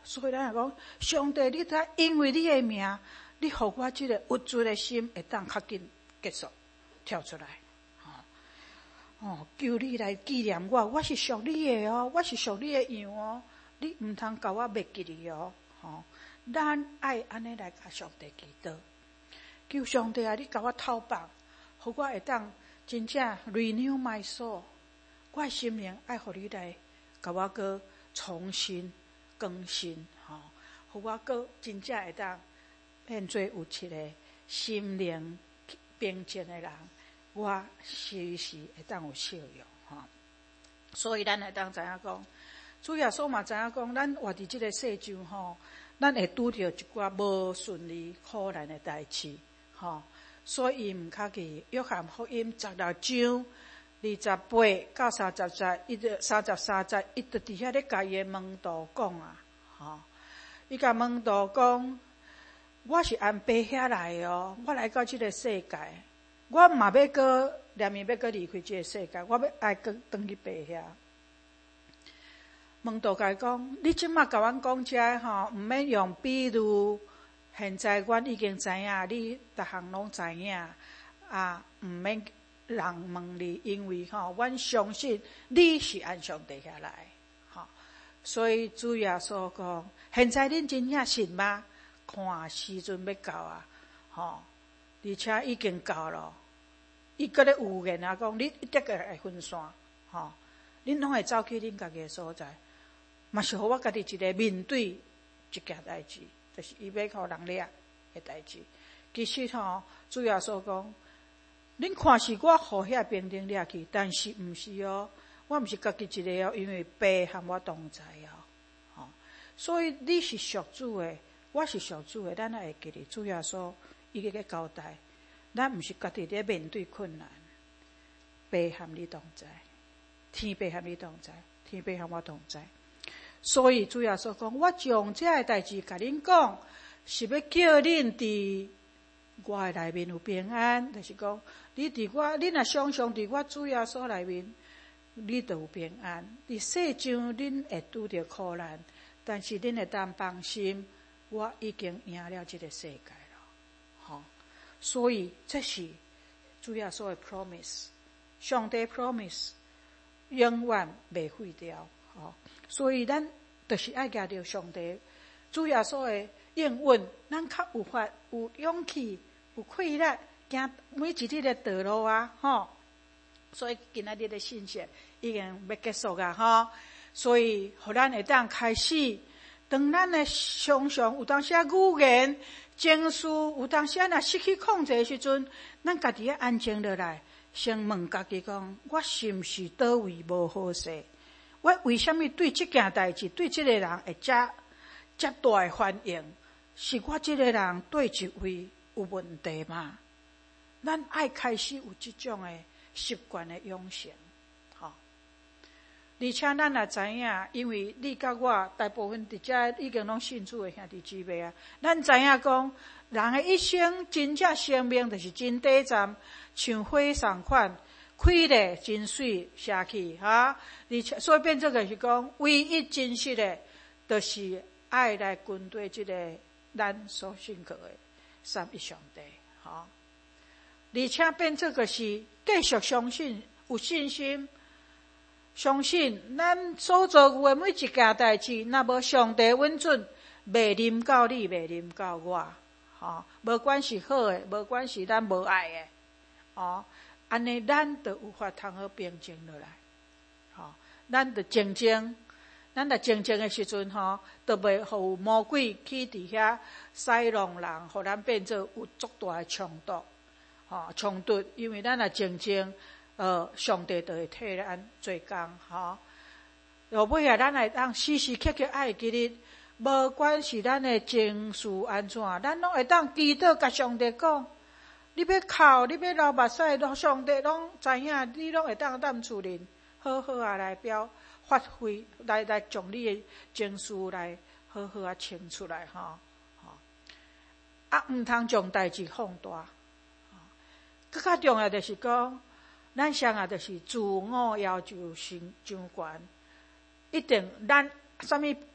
所以咱来讲，上帝，你睇，因为你的名，你互我这个无助的心会当较紧结束，跳出来。哦，求你来纪念我，我是属你的哦，我是属你的羊哦，你唔通甲我袂记哩哦。吼，咱爱安尼来甲上帝祈祷，求上帝啊，你甲我透放，互我会当真正 renew my soul， 我的心灵爱互你来甲我个重新更新，吼，互我个真正会当变做有一个心灵平静的人。我时时会当有笑容吼，所以咱会当知影讲，主耶稣嘛知影讲，咱活伫即个世上吼，咱会拄着一寡无顺利、苦难的代志吼，所以伊毋较去约翰福音十六章二十八到三十节，伊就三十三节，伊就伫遐咧甲伊的门徒讲啊，吼，伊甲门徒讲，我是按爸遐来哦，我来到即个世界。我嘛要搁连面要搁离开这个世界，我要爱搁转去爸遐。门徒甲伊讲：你即马甲阮讲遮吼，毋免用比喻。现在阮已经知影，你逐项拢知影啊，毋免人问你，因为吼，阮相信你是按上帝遐来。吼，所以主耶稣讲：现在恁真正信吗？看时阵要到啊，吼。而且已经到了，伊搁咧有言啊，讲你一定个会分散，吼，恁拢会走去恁家己的所在，嘛是互我家己一个面对一件代志，就是伊要互人掠的代志。其实吼，主耶稣讲，恁看是我互遐兵丁掠去，但是毋是哦，我毋是家己一个哦，因为爸和我同在哦，吼，所以你是属主的，我是属主的，咱也会记得主耶稣。伊个个交代，咱毋是家己咧面对困难，爸和你同在，天爸和你同在，天爸和我同在。所以主耶稣讲，我将这个代志甲恁讲，是要叫恁伫我的内面有平安，就是讲，你伫我，你若常常伫我主耶稣内面，你就有平安。伫世上恁会拄着苦难，但是恁会当放心，我已经赢了这个世界。吼，所以这是主耶稣的 promise， 上帝 promise 永远袂废掉。吼，所以咱就是爱抓着上帝主耶稣的应允，咱较有法、有勇气、有气力，行每一日的道路啊！吼，所以今仔日的信息已经要结束啊！吼，所以互咱会当开始，当咱的常常有当时语言。情绪有当时若失去控制的时阵，咱家己要安静落来，先问家己讲：我是毋是倒位无好势？我为什么对这件代志、对这个人会遮遮大的反应？是我这个人对一位有问题吗？咱爱开始有这种的习惯的养成，吼。而且咱也知影，因为你甲我大部分伫遮已经拢信主的兄弟姊妹啊，咱知影讲，人的一生真正生命就是真短暂，像火同款，开咧真水下去哈。而且所以变做个是讲，唯一真实的，就是爱来军队这个咱所信靠的三一上帝，哈。而且变做个是继续相信，有信心。相信咱所做有的每一件代志，若无上帝允准，袂临到你，袂临到我，吼，无管是好的，无管是咱无爱的，哦，安尼咱就有法通好平静落来，吼，咱就静静，咱若静静的时阵，吼，就袂互魔鬼去伫遐使弄人，互咱变做有足大的冲突，吼，冲突，因为咱若静静。呃，上帝就会替咱做工，吼。后尾啊，咱来当时时刻刻爱记得，无管是咱的情绪安怎，咱拢会当祈祷甲上帝讲。你要哭，你要流目屎，拢上帝拢知影，你拢会当担厝人，好好啊来表发挥，来来将你的情绪来好好啊清出来，吼吼。啊，毋通将代志放大。更较重要就是讲。咱上啊，就是自我要求伤伤悬，一定咱啥物咱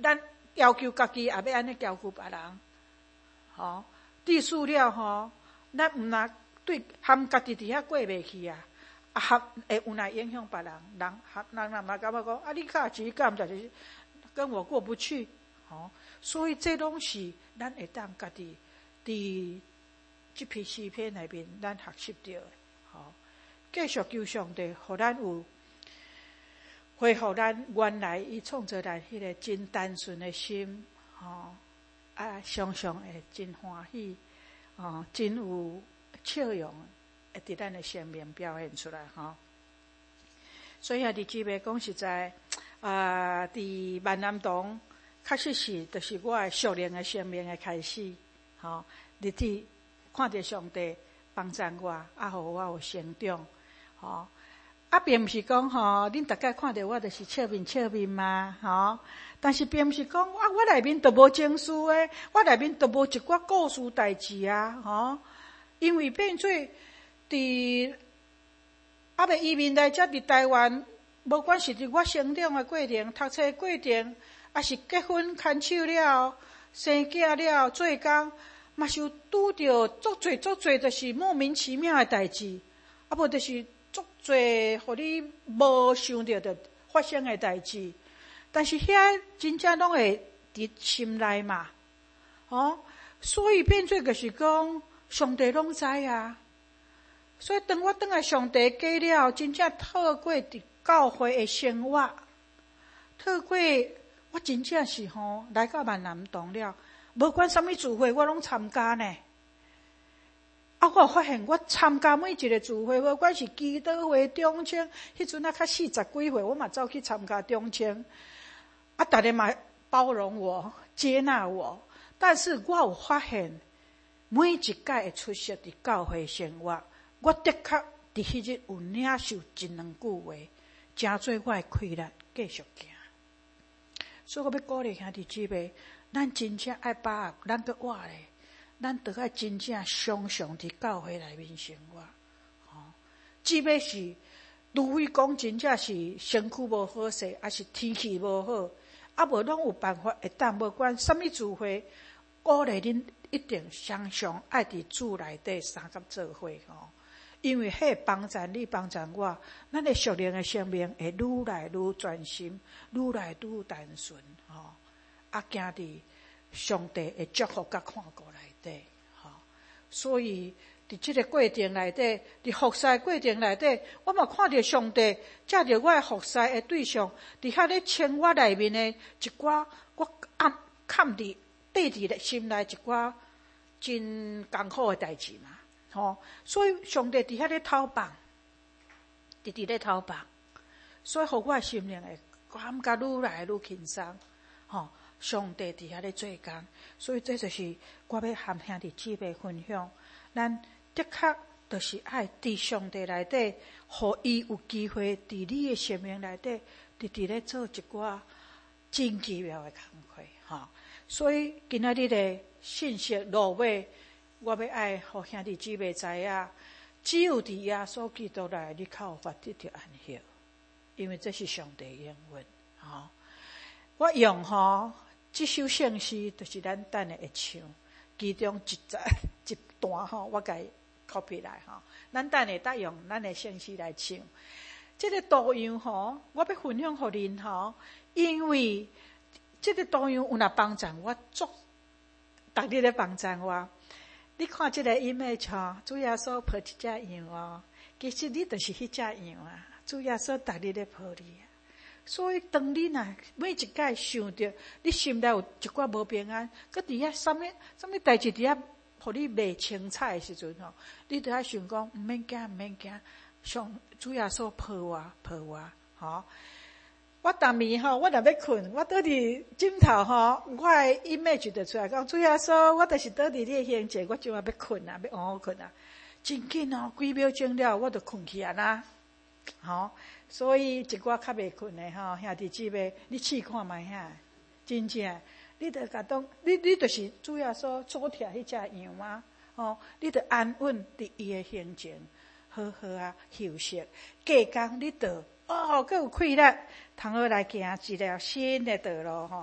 要求家己，也要安尼要求别人。吼，第四了吼，咱毋若对含家己伫遐过袂去啊，啊含会有来影响别人，人含人人嘛感觉讲啊，你较只干就是跟我过不去，吼，所以这拢是咱会当家己伫这篇诗篇内面咱学习到的，吼，继续求上帝，互咱有恢复咱原来伊创造咱迄个真单纯的心，吼。啊，常常会真欢喜，哦，真有笑容，会伫咱的生命表现出来吼。所以啊，弟姊妹讲实在，啊，伫万南堂，确实是，就是我的属灵的生命的开始，吼，日子看着上帝帮助我，啊，互我有成长，吼。啊，并毋是讲吼，恁大家看到我就是笑面笑面嘛，吼。但是并毋是讲啊，我内面都无情绪诶，我内面都无一寡故事代志啊，吼。因为变做伫啊，未移民来遮伫台湾，无管是伫我成长诶过程、读册过程，啊是结婚牵手了、生囝了、做工，嘛是有拄着足侪足侪，就是莫名其妙诶代志，啊无就是。足侪，互你无想到的发生的代志，但是遐真正拢会伫心内嘛，哦，所以变做就是讲，上帝拢知啊。所以当我倒来上帝家了，真正透过伫教会的生活，透过我真正是吼来到万南堂了，无管啥物聚会我拢参加呢。啊！我发现我参加每一个聚会，无管是基督会、中青，迄阵啊较四十几岁，我嘛走去参加中青。啊，大家嘛包容我、接纳我，但是我有发现，每一届会出席伫教会生活，我的确伫迄日有领受一两句话，真做我的气力继续行。所以我要鼓励兄弟姊妹，咱真正爱把握，咱个活咧。咱得爱真正常常伫教会内面生活，吼、哦。即便是除非讲真正是身躯无好势，还是天气无好，啊无拢有办法会当无管什么聚会，鼓励恁一定常常爱伫主内底三甲做伙吼。因为迄帮助你帮助我，咱的属灵的生命会愈来愈专心，愈来愈单纯，吼、哦。啊，行伫上帝的祝福甲看顾内底，吼，所以伫这个过程内底，伫服侍过程内底，我嘛看到上帝借着我的服侍的对象，伫遐咧称我内面的一寡我暗藏伫底伫咧心内一寡真艰苦的代志嘛，吼，所以上帝伫遐咧透放，直直咧透放，所以互我的心灵会感觉愈来愈轻松，吼。上帝伫遐咧做工，所以这就是我要和兄弟姊妹分享。咱的确就是爱伫上帝内底，互伊有机会伫你的生命内底，直直咧做一寡真奇妙的工课，吼。所以今仔日的信息落尾，我要爱互兄弟姊妹知影，只有伫耶稣基督内，你才有法得到安息，因为这是上帝应允，吼。我用吼。这首圣诗就是咱等下会唱，其中一节一段吼，我甲伊 copy 来吼。咱等下搭用咱的圣诗来唱。这个图样吼，我要分享互恁吼，因为这个图样有若帮助我足，逐日咧帮助我。你看这个 image 吼，主耶稣抱一只羊哦，其实你就是迄只羊啊。主耶稣逐日咧抱你。所以，当你若每一摆想着你心内有一寡无平安，搁伫遐啥物啥物代志伫遐，互你袂清彩的时阵吼，你著爱想讲，毋免惊，毋免惊，上主耶稣抱我，抱我，吼。我逐暝吼，我若要困，我倒伫枕头吼，我的 image 就出来讲，主耶稣，我就是倒伫你的形迹，我即马要困啊，要换好困啊，真紧哦，几秒钟了，我就困去啊啦，吼。所以一寡较袂困的吼，兄弟姊妹，你试看觅遐，真正，你着甲当，你你就是主要所左贴迄只羊啊，吼，你着安稳伫伊的形前，好好啊休息。隔工你着哦，阁有气力，通好来行一条新的道路吼，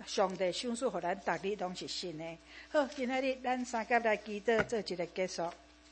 上帝赏赐互咱逐日拢是新的。好，今仔日咱三甲来祈祷做一个结束。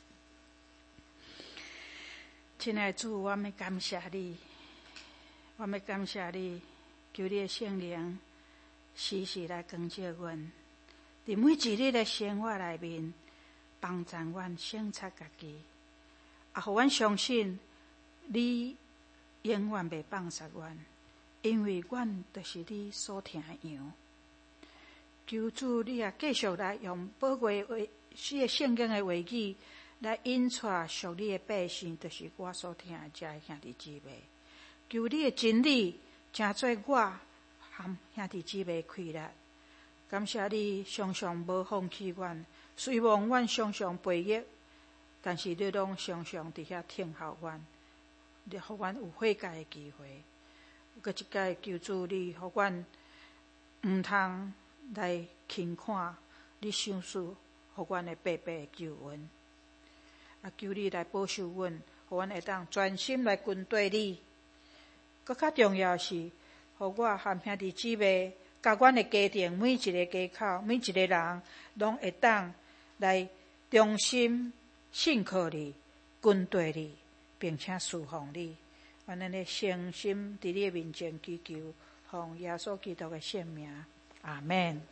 亲爱的主，我们感谢你，我们感谢你，求你的圣灵时时来光照阮，伫每一日的生活内面帮助阮省察家己，也互阮相信你永远袂放弃阮，因为阮就是你所听的羊。求主你也继续来用宝贵话，这圣经的话语来引出属你的百姓，就是我所听的这兄弟姊妹。求你的真理成做我和兄弟姊妹开力。感谢你常常无放弃阮，虽望阮常常背逆，但是你拢常常伫遐听候阮，你互阮有悔改的机会。搁一摆求主你，互阮毋通来轻看你赏赐互阮的白白的救恩。啊，求你来保守阮，互阮会当专心来跟对你。搁较重要是，互我和兄弟姊妹，甲阮的家庭每一个家口，每一个人，拢会当来忠心信靠你，跟对你，并且侍奉你。阮咱的诚心伫你的面前祈求，奉耶稣基督的圣名，阿们。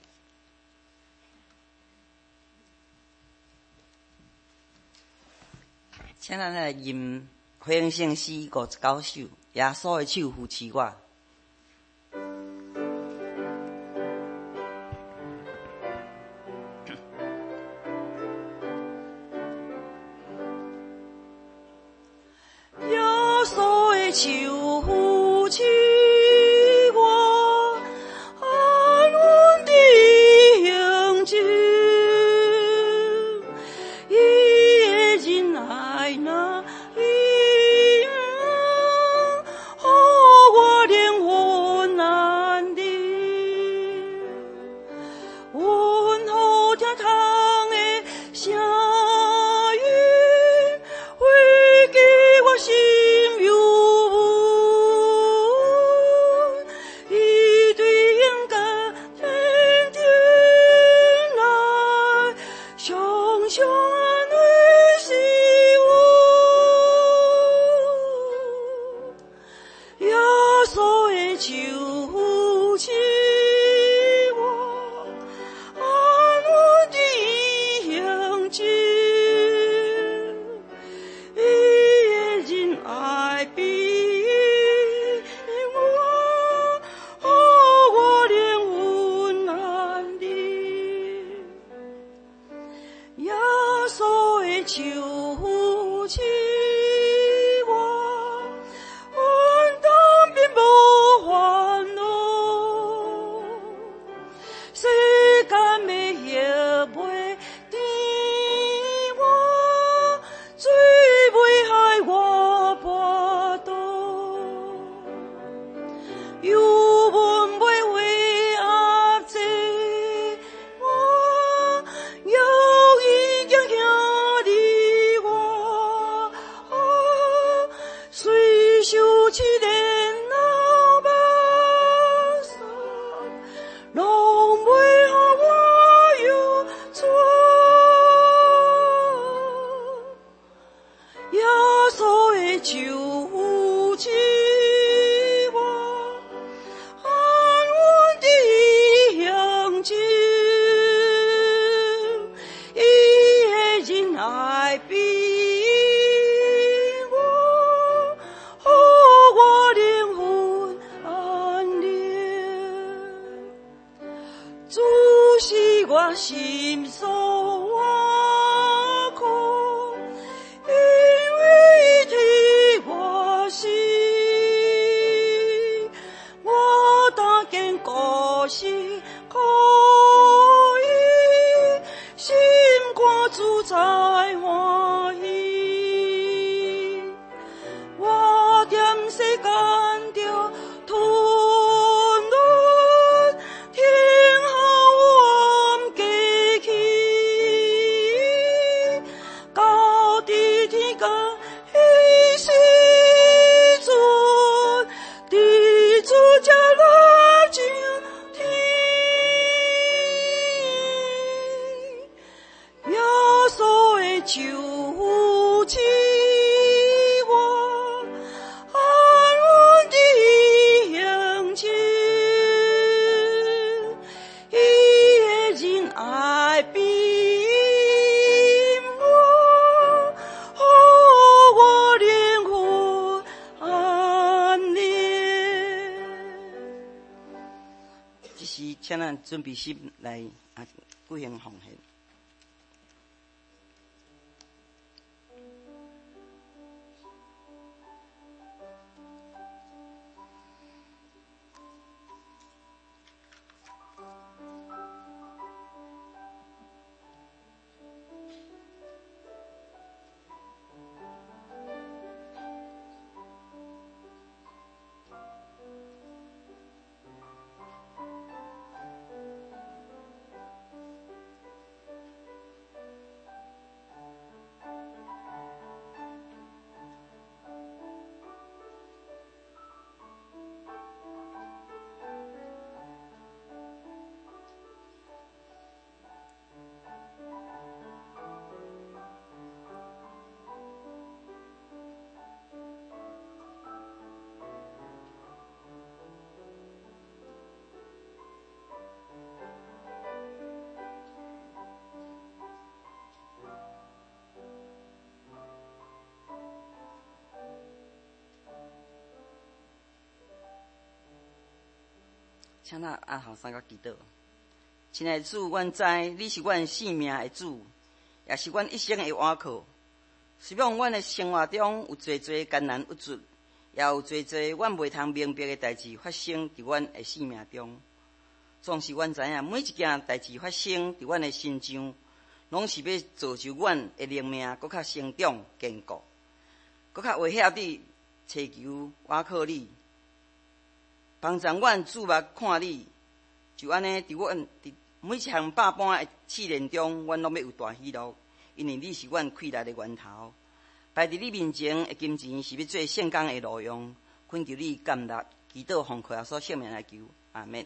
请咱来吟回应圣诗五十九首，耶稣的手扶持我。耶稣的手扶持我，安稳地行走。那引互我灵魂安定，温厚听痛的声音，慰藉我心忧闷，伊对应甲天天来常常安慰心。手扶持我，安稳地行走，伊的仁爱庇我，互我灵魂安定。耶稣的手扶持我心所苦，因为替我死，我当见故事可以心肝自在欢喜，我踮世间着吞沦，听候记起，到底天甲迄时阵，地主才来上天。 求起我安稳的行程，伊的仁爱比我，予我灵魂安宁。这时，请咱准备心来啊，举行奉献。请咱按后三个祈祷。亲爱的主，阮知你是阮性命的主，也是阮一生的依靠。虽然阮的生活中有侪侪艰难不足，也有侪侪阮袂通明白的代志发生伫阮的生命中。总是阮知影，每一件代志发生伫阮的身上，拢是要造就阮的灵命搁较成长坚固，搁较会晓地祈求倚靠你。帮助阮注目看你，就安尼，伫阮伫每一项百般的试炼中，阮拢要有大喜乐，因为你是阮快乐的源头。摆伫你面前的金钱是要做圣工的路用，恳求你甘纳，祈祷奉靠耶稣圣名来求，阿们。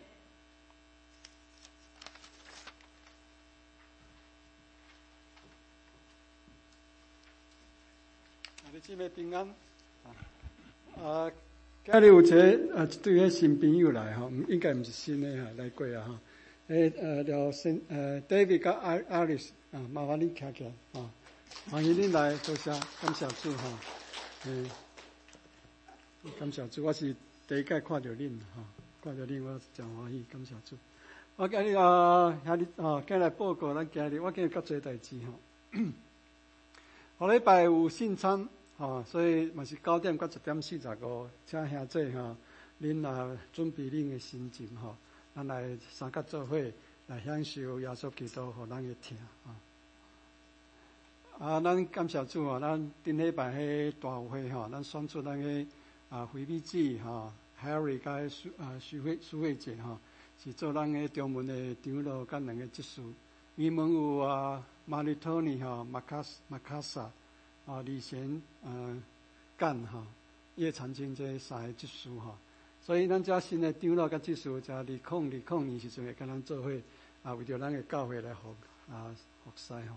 弟兄姊妹平安啊！今日有一个啊，一对个新朋友来吼，应该毋是新的哈，来过啊吼。诶呃，廖先呃 David 甲 Alice 啊，麻烦你徛起来啊，欢迎恁来，多谢，感谢主哈。诶，感谢主，我是第一届看到恁哈，看到恁我真欢喜，感谢主。我今日啊，兄弟啊，今日来报告咱今日，我今日较侪代志吼。下礼拜有圣餐。哦，所以嘛是九点到十点四十五，请兄弟哈，恁啊准备恁的心情吼，咱来三甲做伙来享受耶稣基督互咱的听啊。啊，咱感谢主啊，咱顶礼拜迄大会吼，咱选出咱个啊菲比子吼 ，Harry 甲苏啊苏慧苏慧姐吼，是做咱个中文的长老甲两个执事。原文有啊马里托尼吼，马卡马卡萨。啊，李贤、呃、干哈，叶长青这三个执事哈，所以咱遮新的长老甲执事，遮二零二零年时阵会跟咱做伙啊，为着咱的教会来服啊服侍吼。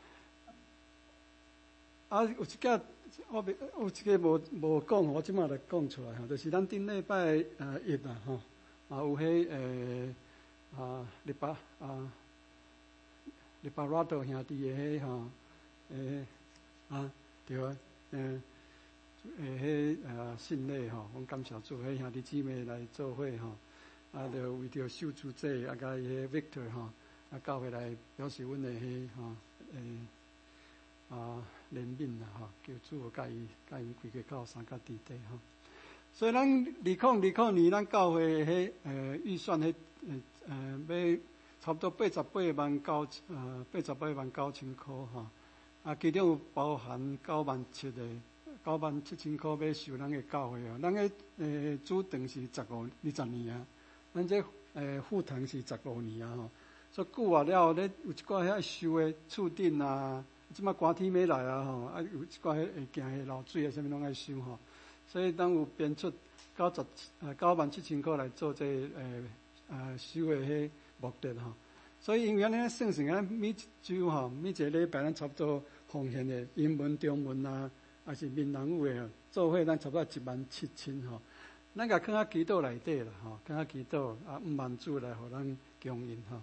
啊，有一件我袂有一个无无讲，我即马来讲出来吼，就是咱顶礼拜呃一啊吼，啊有迄诶啊利巴啊利巴拉多兄弟的迄吼诶。啊，对啊，嗯，诶，迄啊信礼吼，阮感谢主，迄兄弟姊妹来做伙吼，啊，就为着受主者啊，甲伊迄 Victor 吼，啊，教会来表示阮的迄吼，诶，啊，怜悯啦吼，求主甲伊甲因规个到三甲地底吼。所以咱二零二零年咱教会迄诶预算迄诶诶要差不多八十八万九呃八十八万九千块吼。啊，其中有包含九万七个九万七千块要收咱个教会哦。咱个诶主堂是十五二十年啊，咱这诶副堂是十五年啊吼。所以久啊了，咧有一寡遐收诶厝顶啊，即马寒天要来啊吼，啊有一寡遐会行诶漏水啊，啥物拢爱收吼。所以咱有编出九十呃九万七千块来做这诶呃收诶迄目的吼。所以因为安尼算算，咱每一周吼，每一个礼拜咱差不多奉献的英文、中文啊，还是闽南语的，做伙咱差不多一万七千吼。咱甲放喺祈祷内底啦，吼，放喺祈祷啊，五万主来互咱供应吼。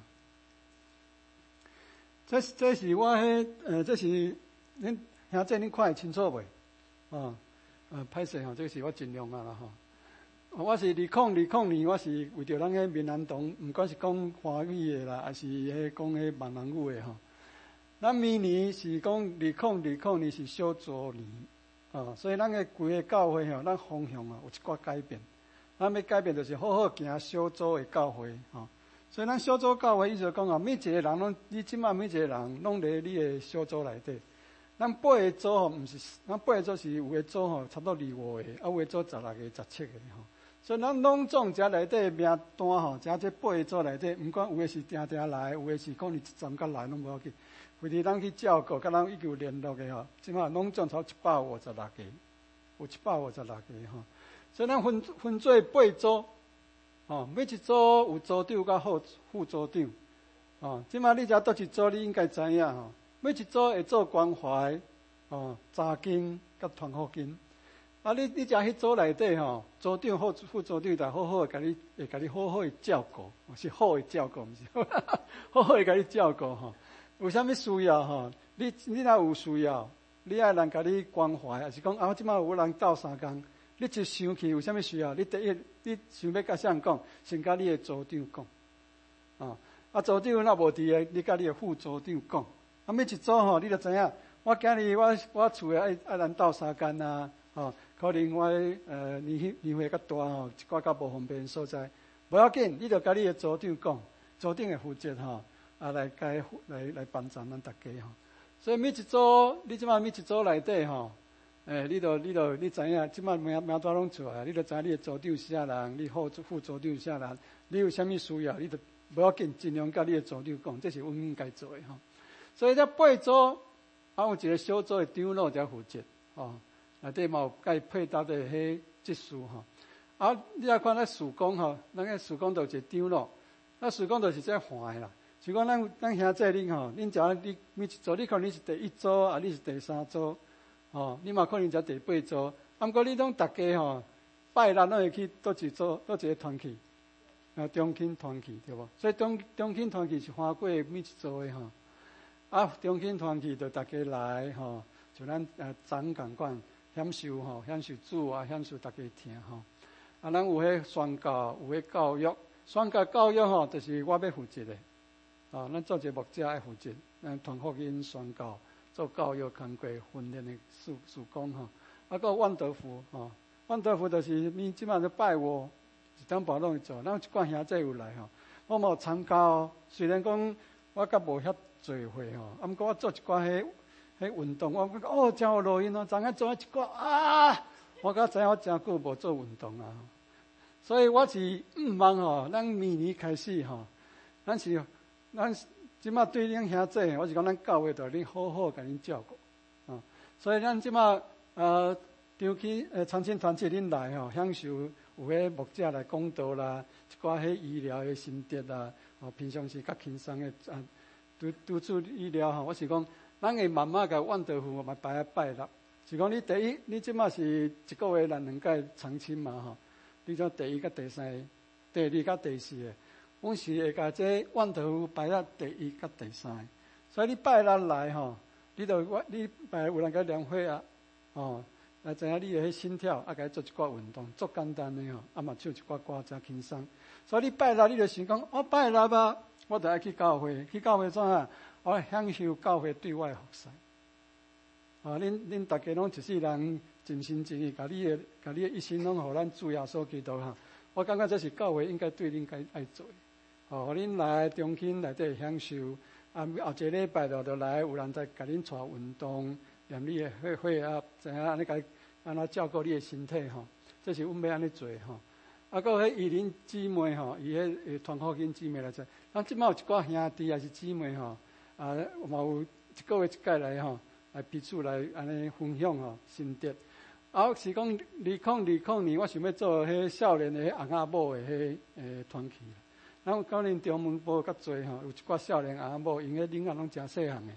这这是我迄呃，这是恁兄弟恁看会清楚袂？哦，呃，歹势吼，这是我尽量啊啦吼。我是二零二零年，我是为着咱迄闽南堂，毋管是讲华语的啦，还是迄讲迄闽南语的吼。咱明年是讲二零二零年是小组年，哦，所以咱个规个教会吼，咱方向啊有一寡改变。咱要改变就是好好行小组的教会吼。所以咱小组教会意思讲啊，每一个人拢，你即摆每一个人拢伫你的小组内底。咱八个组吼，毋是，咱八个组是有个组吼，差不多二五个，啊有个组十六个、十七个吼。所以咱拢总遮内底名单吼，遮这八个组内底，毋管有诶是定定来，有诶是可能一站甲来拢无要紧，为伫咱去照顾，甲咱已经有联络诶吼，即马拢总超一百五十六个，有一百五十六个吼。所以咱分分做八组，吼，每一组有组长甲副副组长，吼，即马你遮倒一组，你应该知影吼，每一组会做关怀，吼，查经甲团福经。啊！你你只迄组内底吼，组长或副组长就好好诶，甲你会甲你好好诶照顾，是好诶照顾，毋是好好诶甲你照顾吼。有啥物需要吼？你你若有需要，你爱人甲你关怀，还是讲啊？即摆有人斗相共，你一想起有啥物需要，你第一你想要甲啥人讲，先甲你诶组长讲，啊啊组长若无伫诶，你甲你诶副组长讲。啊，每一组吼，你就知影，我今日我我厝诶爱爱人斗相共啊，吼。可能我呃年年岁较大吼，一寡较无方便所在，无要紧，你就甲你的组长讲，组长会负责吼，啊来该来来帮助咱大家吼。所以每一组，你即摆每一组内底吼，诶，你就你就你知影，即摆名名单拢出来，你就知影你的组长啥人，你副副组长啥人，你有啥物需要，你就无要紧，尽量甲你的组长讲，这是阮应该做的吼。所以这八组，啊有一个小组的长老才负责吼。内底嘛有甲伊配搭的迄职事吼，啊，你来看咱事工吼，咱个事工就一个长老，那事工就是这换的啦。就讲咱咱兄弟恁吼，恁只你每一组，你可能你是第一组，啊，你是第三组，吼，你嘛可能才第八组。啊，毋过你拢大家吼，拜六拢会去倒一组，倒一个团去，啊，中庆团去对无？所以中中庆团去是翻过每一组的吼，啊，中庆团去就大家来吼，就咱呃长共款。享受吼，享受主啊，享受大家听吼。啊，咱有迄宣教，有迄教育，宣教教育吼，就是我要负责的。啊，咱做一个牧者爱负责，咱传福音、宣教、做教育工作、训练的事事工吼。啊，个万德福吼，万德福就是你即摆咧拜我，一点半拢会做。咱有一寡兄弟有来吼，我嘛有参加哦。虽然讲我甲无遐侪会吼，啊，毋过我做一寡迄。迄运动，我讲哦，真有路用哦，昨下做一寡啊，我甲知影我真久无做运动啊，所以我是毋望吼，咱明年开始吼，咱是咱即马对恁兄弟，我是讲咱教会着恁好好甲恁照顾啊，所以咱即马呃，长期呃长青团体恁来吼，享受有迄牧者来讲道啦，一寡迄医疗的心得啦，哦，平常时较轻松的啊，拄拄出医疗吼，我是讲。咱会慢慢甲万德福嘛摆啊拜六，是讲你第一，你即马是一个月咱两届长青嘛吼，你像第一甲第三，第二甲第四个，阮是会甲这万德福摆啊第一甲第三，所以你拜六来吼，你就我你拜有人甲量血啊，吼，来知影你的迄心跳，啊，甲做一寡运动，足简单的吼，啊嘛唱一寡歌真轻松，所以你拜六你就想讲，我拜六啊，我就爱去教会，去教会怎啊？我享受教会对我的服侍，啊，恁恁大家拢一世人尽心尽意，甲你的甲你的一生拢互咱主耶稣基督哈。我感觉这是教会应该对恁该爱做的，哦，恁来中庆内底享受，啊，后一个礼拜就就来，有人在甲恁带运动，念你的血血啊，知影安尼甲安怎照顾你的身体吼，这是阮要安尼做吼。啊，搁迄伊恁姊妹吼，伊迄诶团福音姊妹来做，咱即摆有一寡兄弟也是姊妹吼。啊，嘛有一个月一届来吼，来彼此来安尼分享吼心得。啊，是讲二零二零年，我想要做迄少年的迄翁仔某的迄诶团契。咱有可能中门部较侪吼，有一寡少年翁仔某，因迄囡仔拢真细汉的。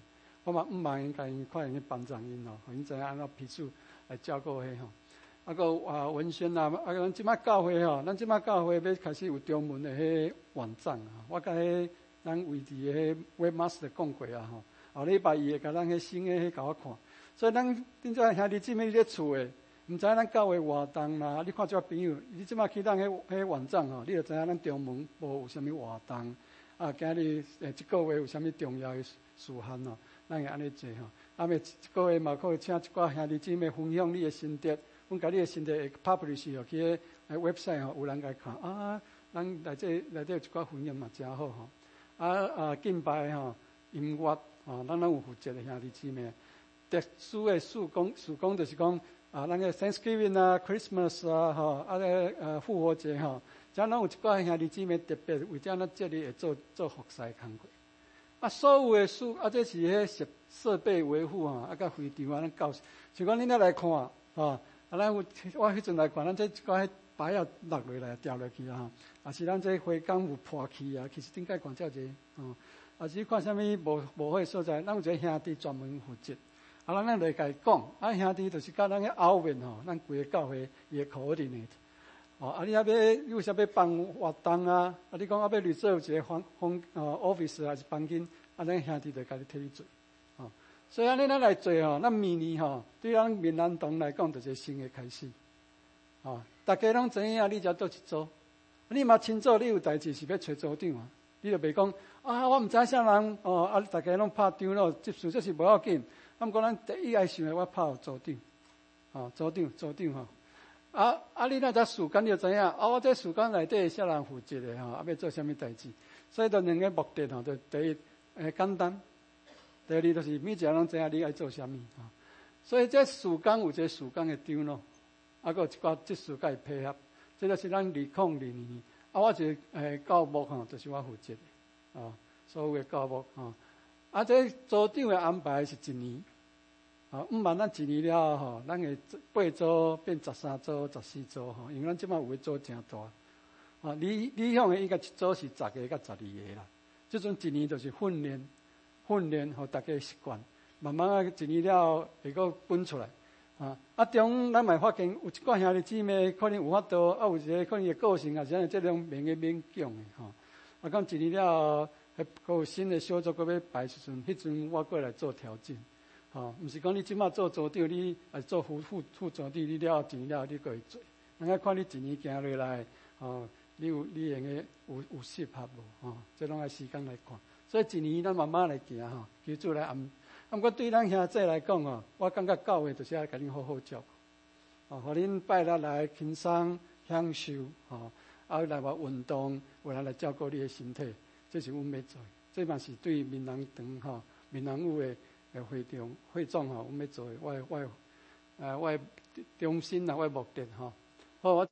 我嘛毋茫因甲因快因帮助因吼，互因知影安怎彼此来照顾迄吼。啊，个啊文宣啊，啊咱即摆教会吼，咱即摆教会要开始有中文的迄网站啊。我甲迄咱位置的迄 webmaster 讲过啊吼，后礼拜伊会甲咱迄新的迄甲我看。所以咱顶遮兄弟姊妹咧厝诶，毋知咱教会活动啦，你看遮朋友，你即摆去咱迄迄网站吼，你就知影咱中文无有啥物活动。啊，今日诶，一个月有啥物重要诶事项吼，咱会安尼做吼。啊，咪一个月嘛，可以请一寡兄弟姊妹分享你诶心得。阮甲你诶心得会 publish 落去迄 website 吼，有人来看啊，咱内底内底有一寡分享嘛，真好吼。啊啊，敬拜吼，音乐吼，咱拢有负责诶兄弟姊妹。特殊诶事工，事工就是讲啊，咱个 Thanksgiving 啊、Christmas 啊，吼，啊个呃复活节吼，遮拢有一寡兄弟姊妹特别为遮咱节日会做做服侍工作。啊，所有诶事啊，这是迄设设备维护吼，啊，甲会场啊，咱教，像讲恁咧来看吼。啊，咱有我迄阵来看，咱这一寡迄牌啊落落来掉落去啊，吼，啊是咱这花岗有破去啊，其实顶解管遮济，吼，啊是看啥物无无好所在，咱有一个兄弟专门负责，啊，咱咱来甲伊讲，啊兄弟就是甲咱个后面吼，咱规个教会伊会 coordinate， 哦，啊你啊要有啥要办活动啊，啊你讲啊要 reserve 一个房房哦 office 还是房间，啊咱兄弟就甲你替你做，哦。所以安尼咱来做吼，咱明年吼，对咱闽南堂来讲，就是新的开始。吼，大家拢知影，你才倒去做。你嘛清楚，你有代志是要找组长啊，你就袂讲啊，我毋知啥人哦，啊，大家拢拍张咯，接受这是无要紧。啊，毋过咱第一爱想的，我拍有组长，哦，组长，组长吼。啊啊，你那只事干你就知影，啊，我这事干内底啥人负责的吼，啊，要做啥物代志。所以，就两个目的吼，就第一，诶，简单。第二就是每一个人拢知影你爱做啥物啊，所以这事工有一个事工的张咯，啊，个有一寡即事甲伊配合，这就是咱二零二二年啊，我一个诶教务吼，就是我负责的啊，所有的教务吼，啊，这组长的安排是一年，啊，毋万咱一年了吼，咱会八组变十三组、十四组吼，因为咱即摆有诶组真大，啊，理理想的应该一组是十个到十二个啦，即阵一年就是训练。训练互大家习惯，慢慢啊一年了会个分出来啊。啊中咱嘛发现有一寡兄弟姊妹可能有法度，啊有一个可能个个性啊，是这种免个勉强的吼。啊，讲一年了，还有新的小组搁要排时阵，迄阵我过来做调整，吼，毋是讲你即马做组长，你啊做副副副组长，你了一年了你搁会做，人家看你一年行落来，吼，你有你用个有有适合无？吼，这拢爱时间来看。所以一年咱慢慢来行吼，求主来安。啊，不过对咱兄弟来讲吼，我感觉教会就是要甲恁好好照顾，哦，互恁拜六来轻松享受，吼，啊来话运动，有人来照顾你的身体，这是阮要做。这嘛是对闽南堂吼、闽南语的诶会长、会长吼，阮要做的，我我诶我中心啊，我目的吼，好我。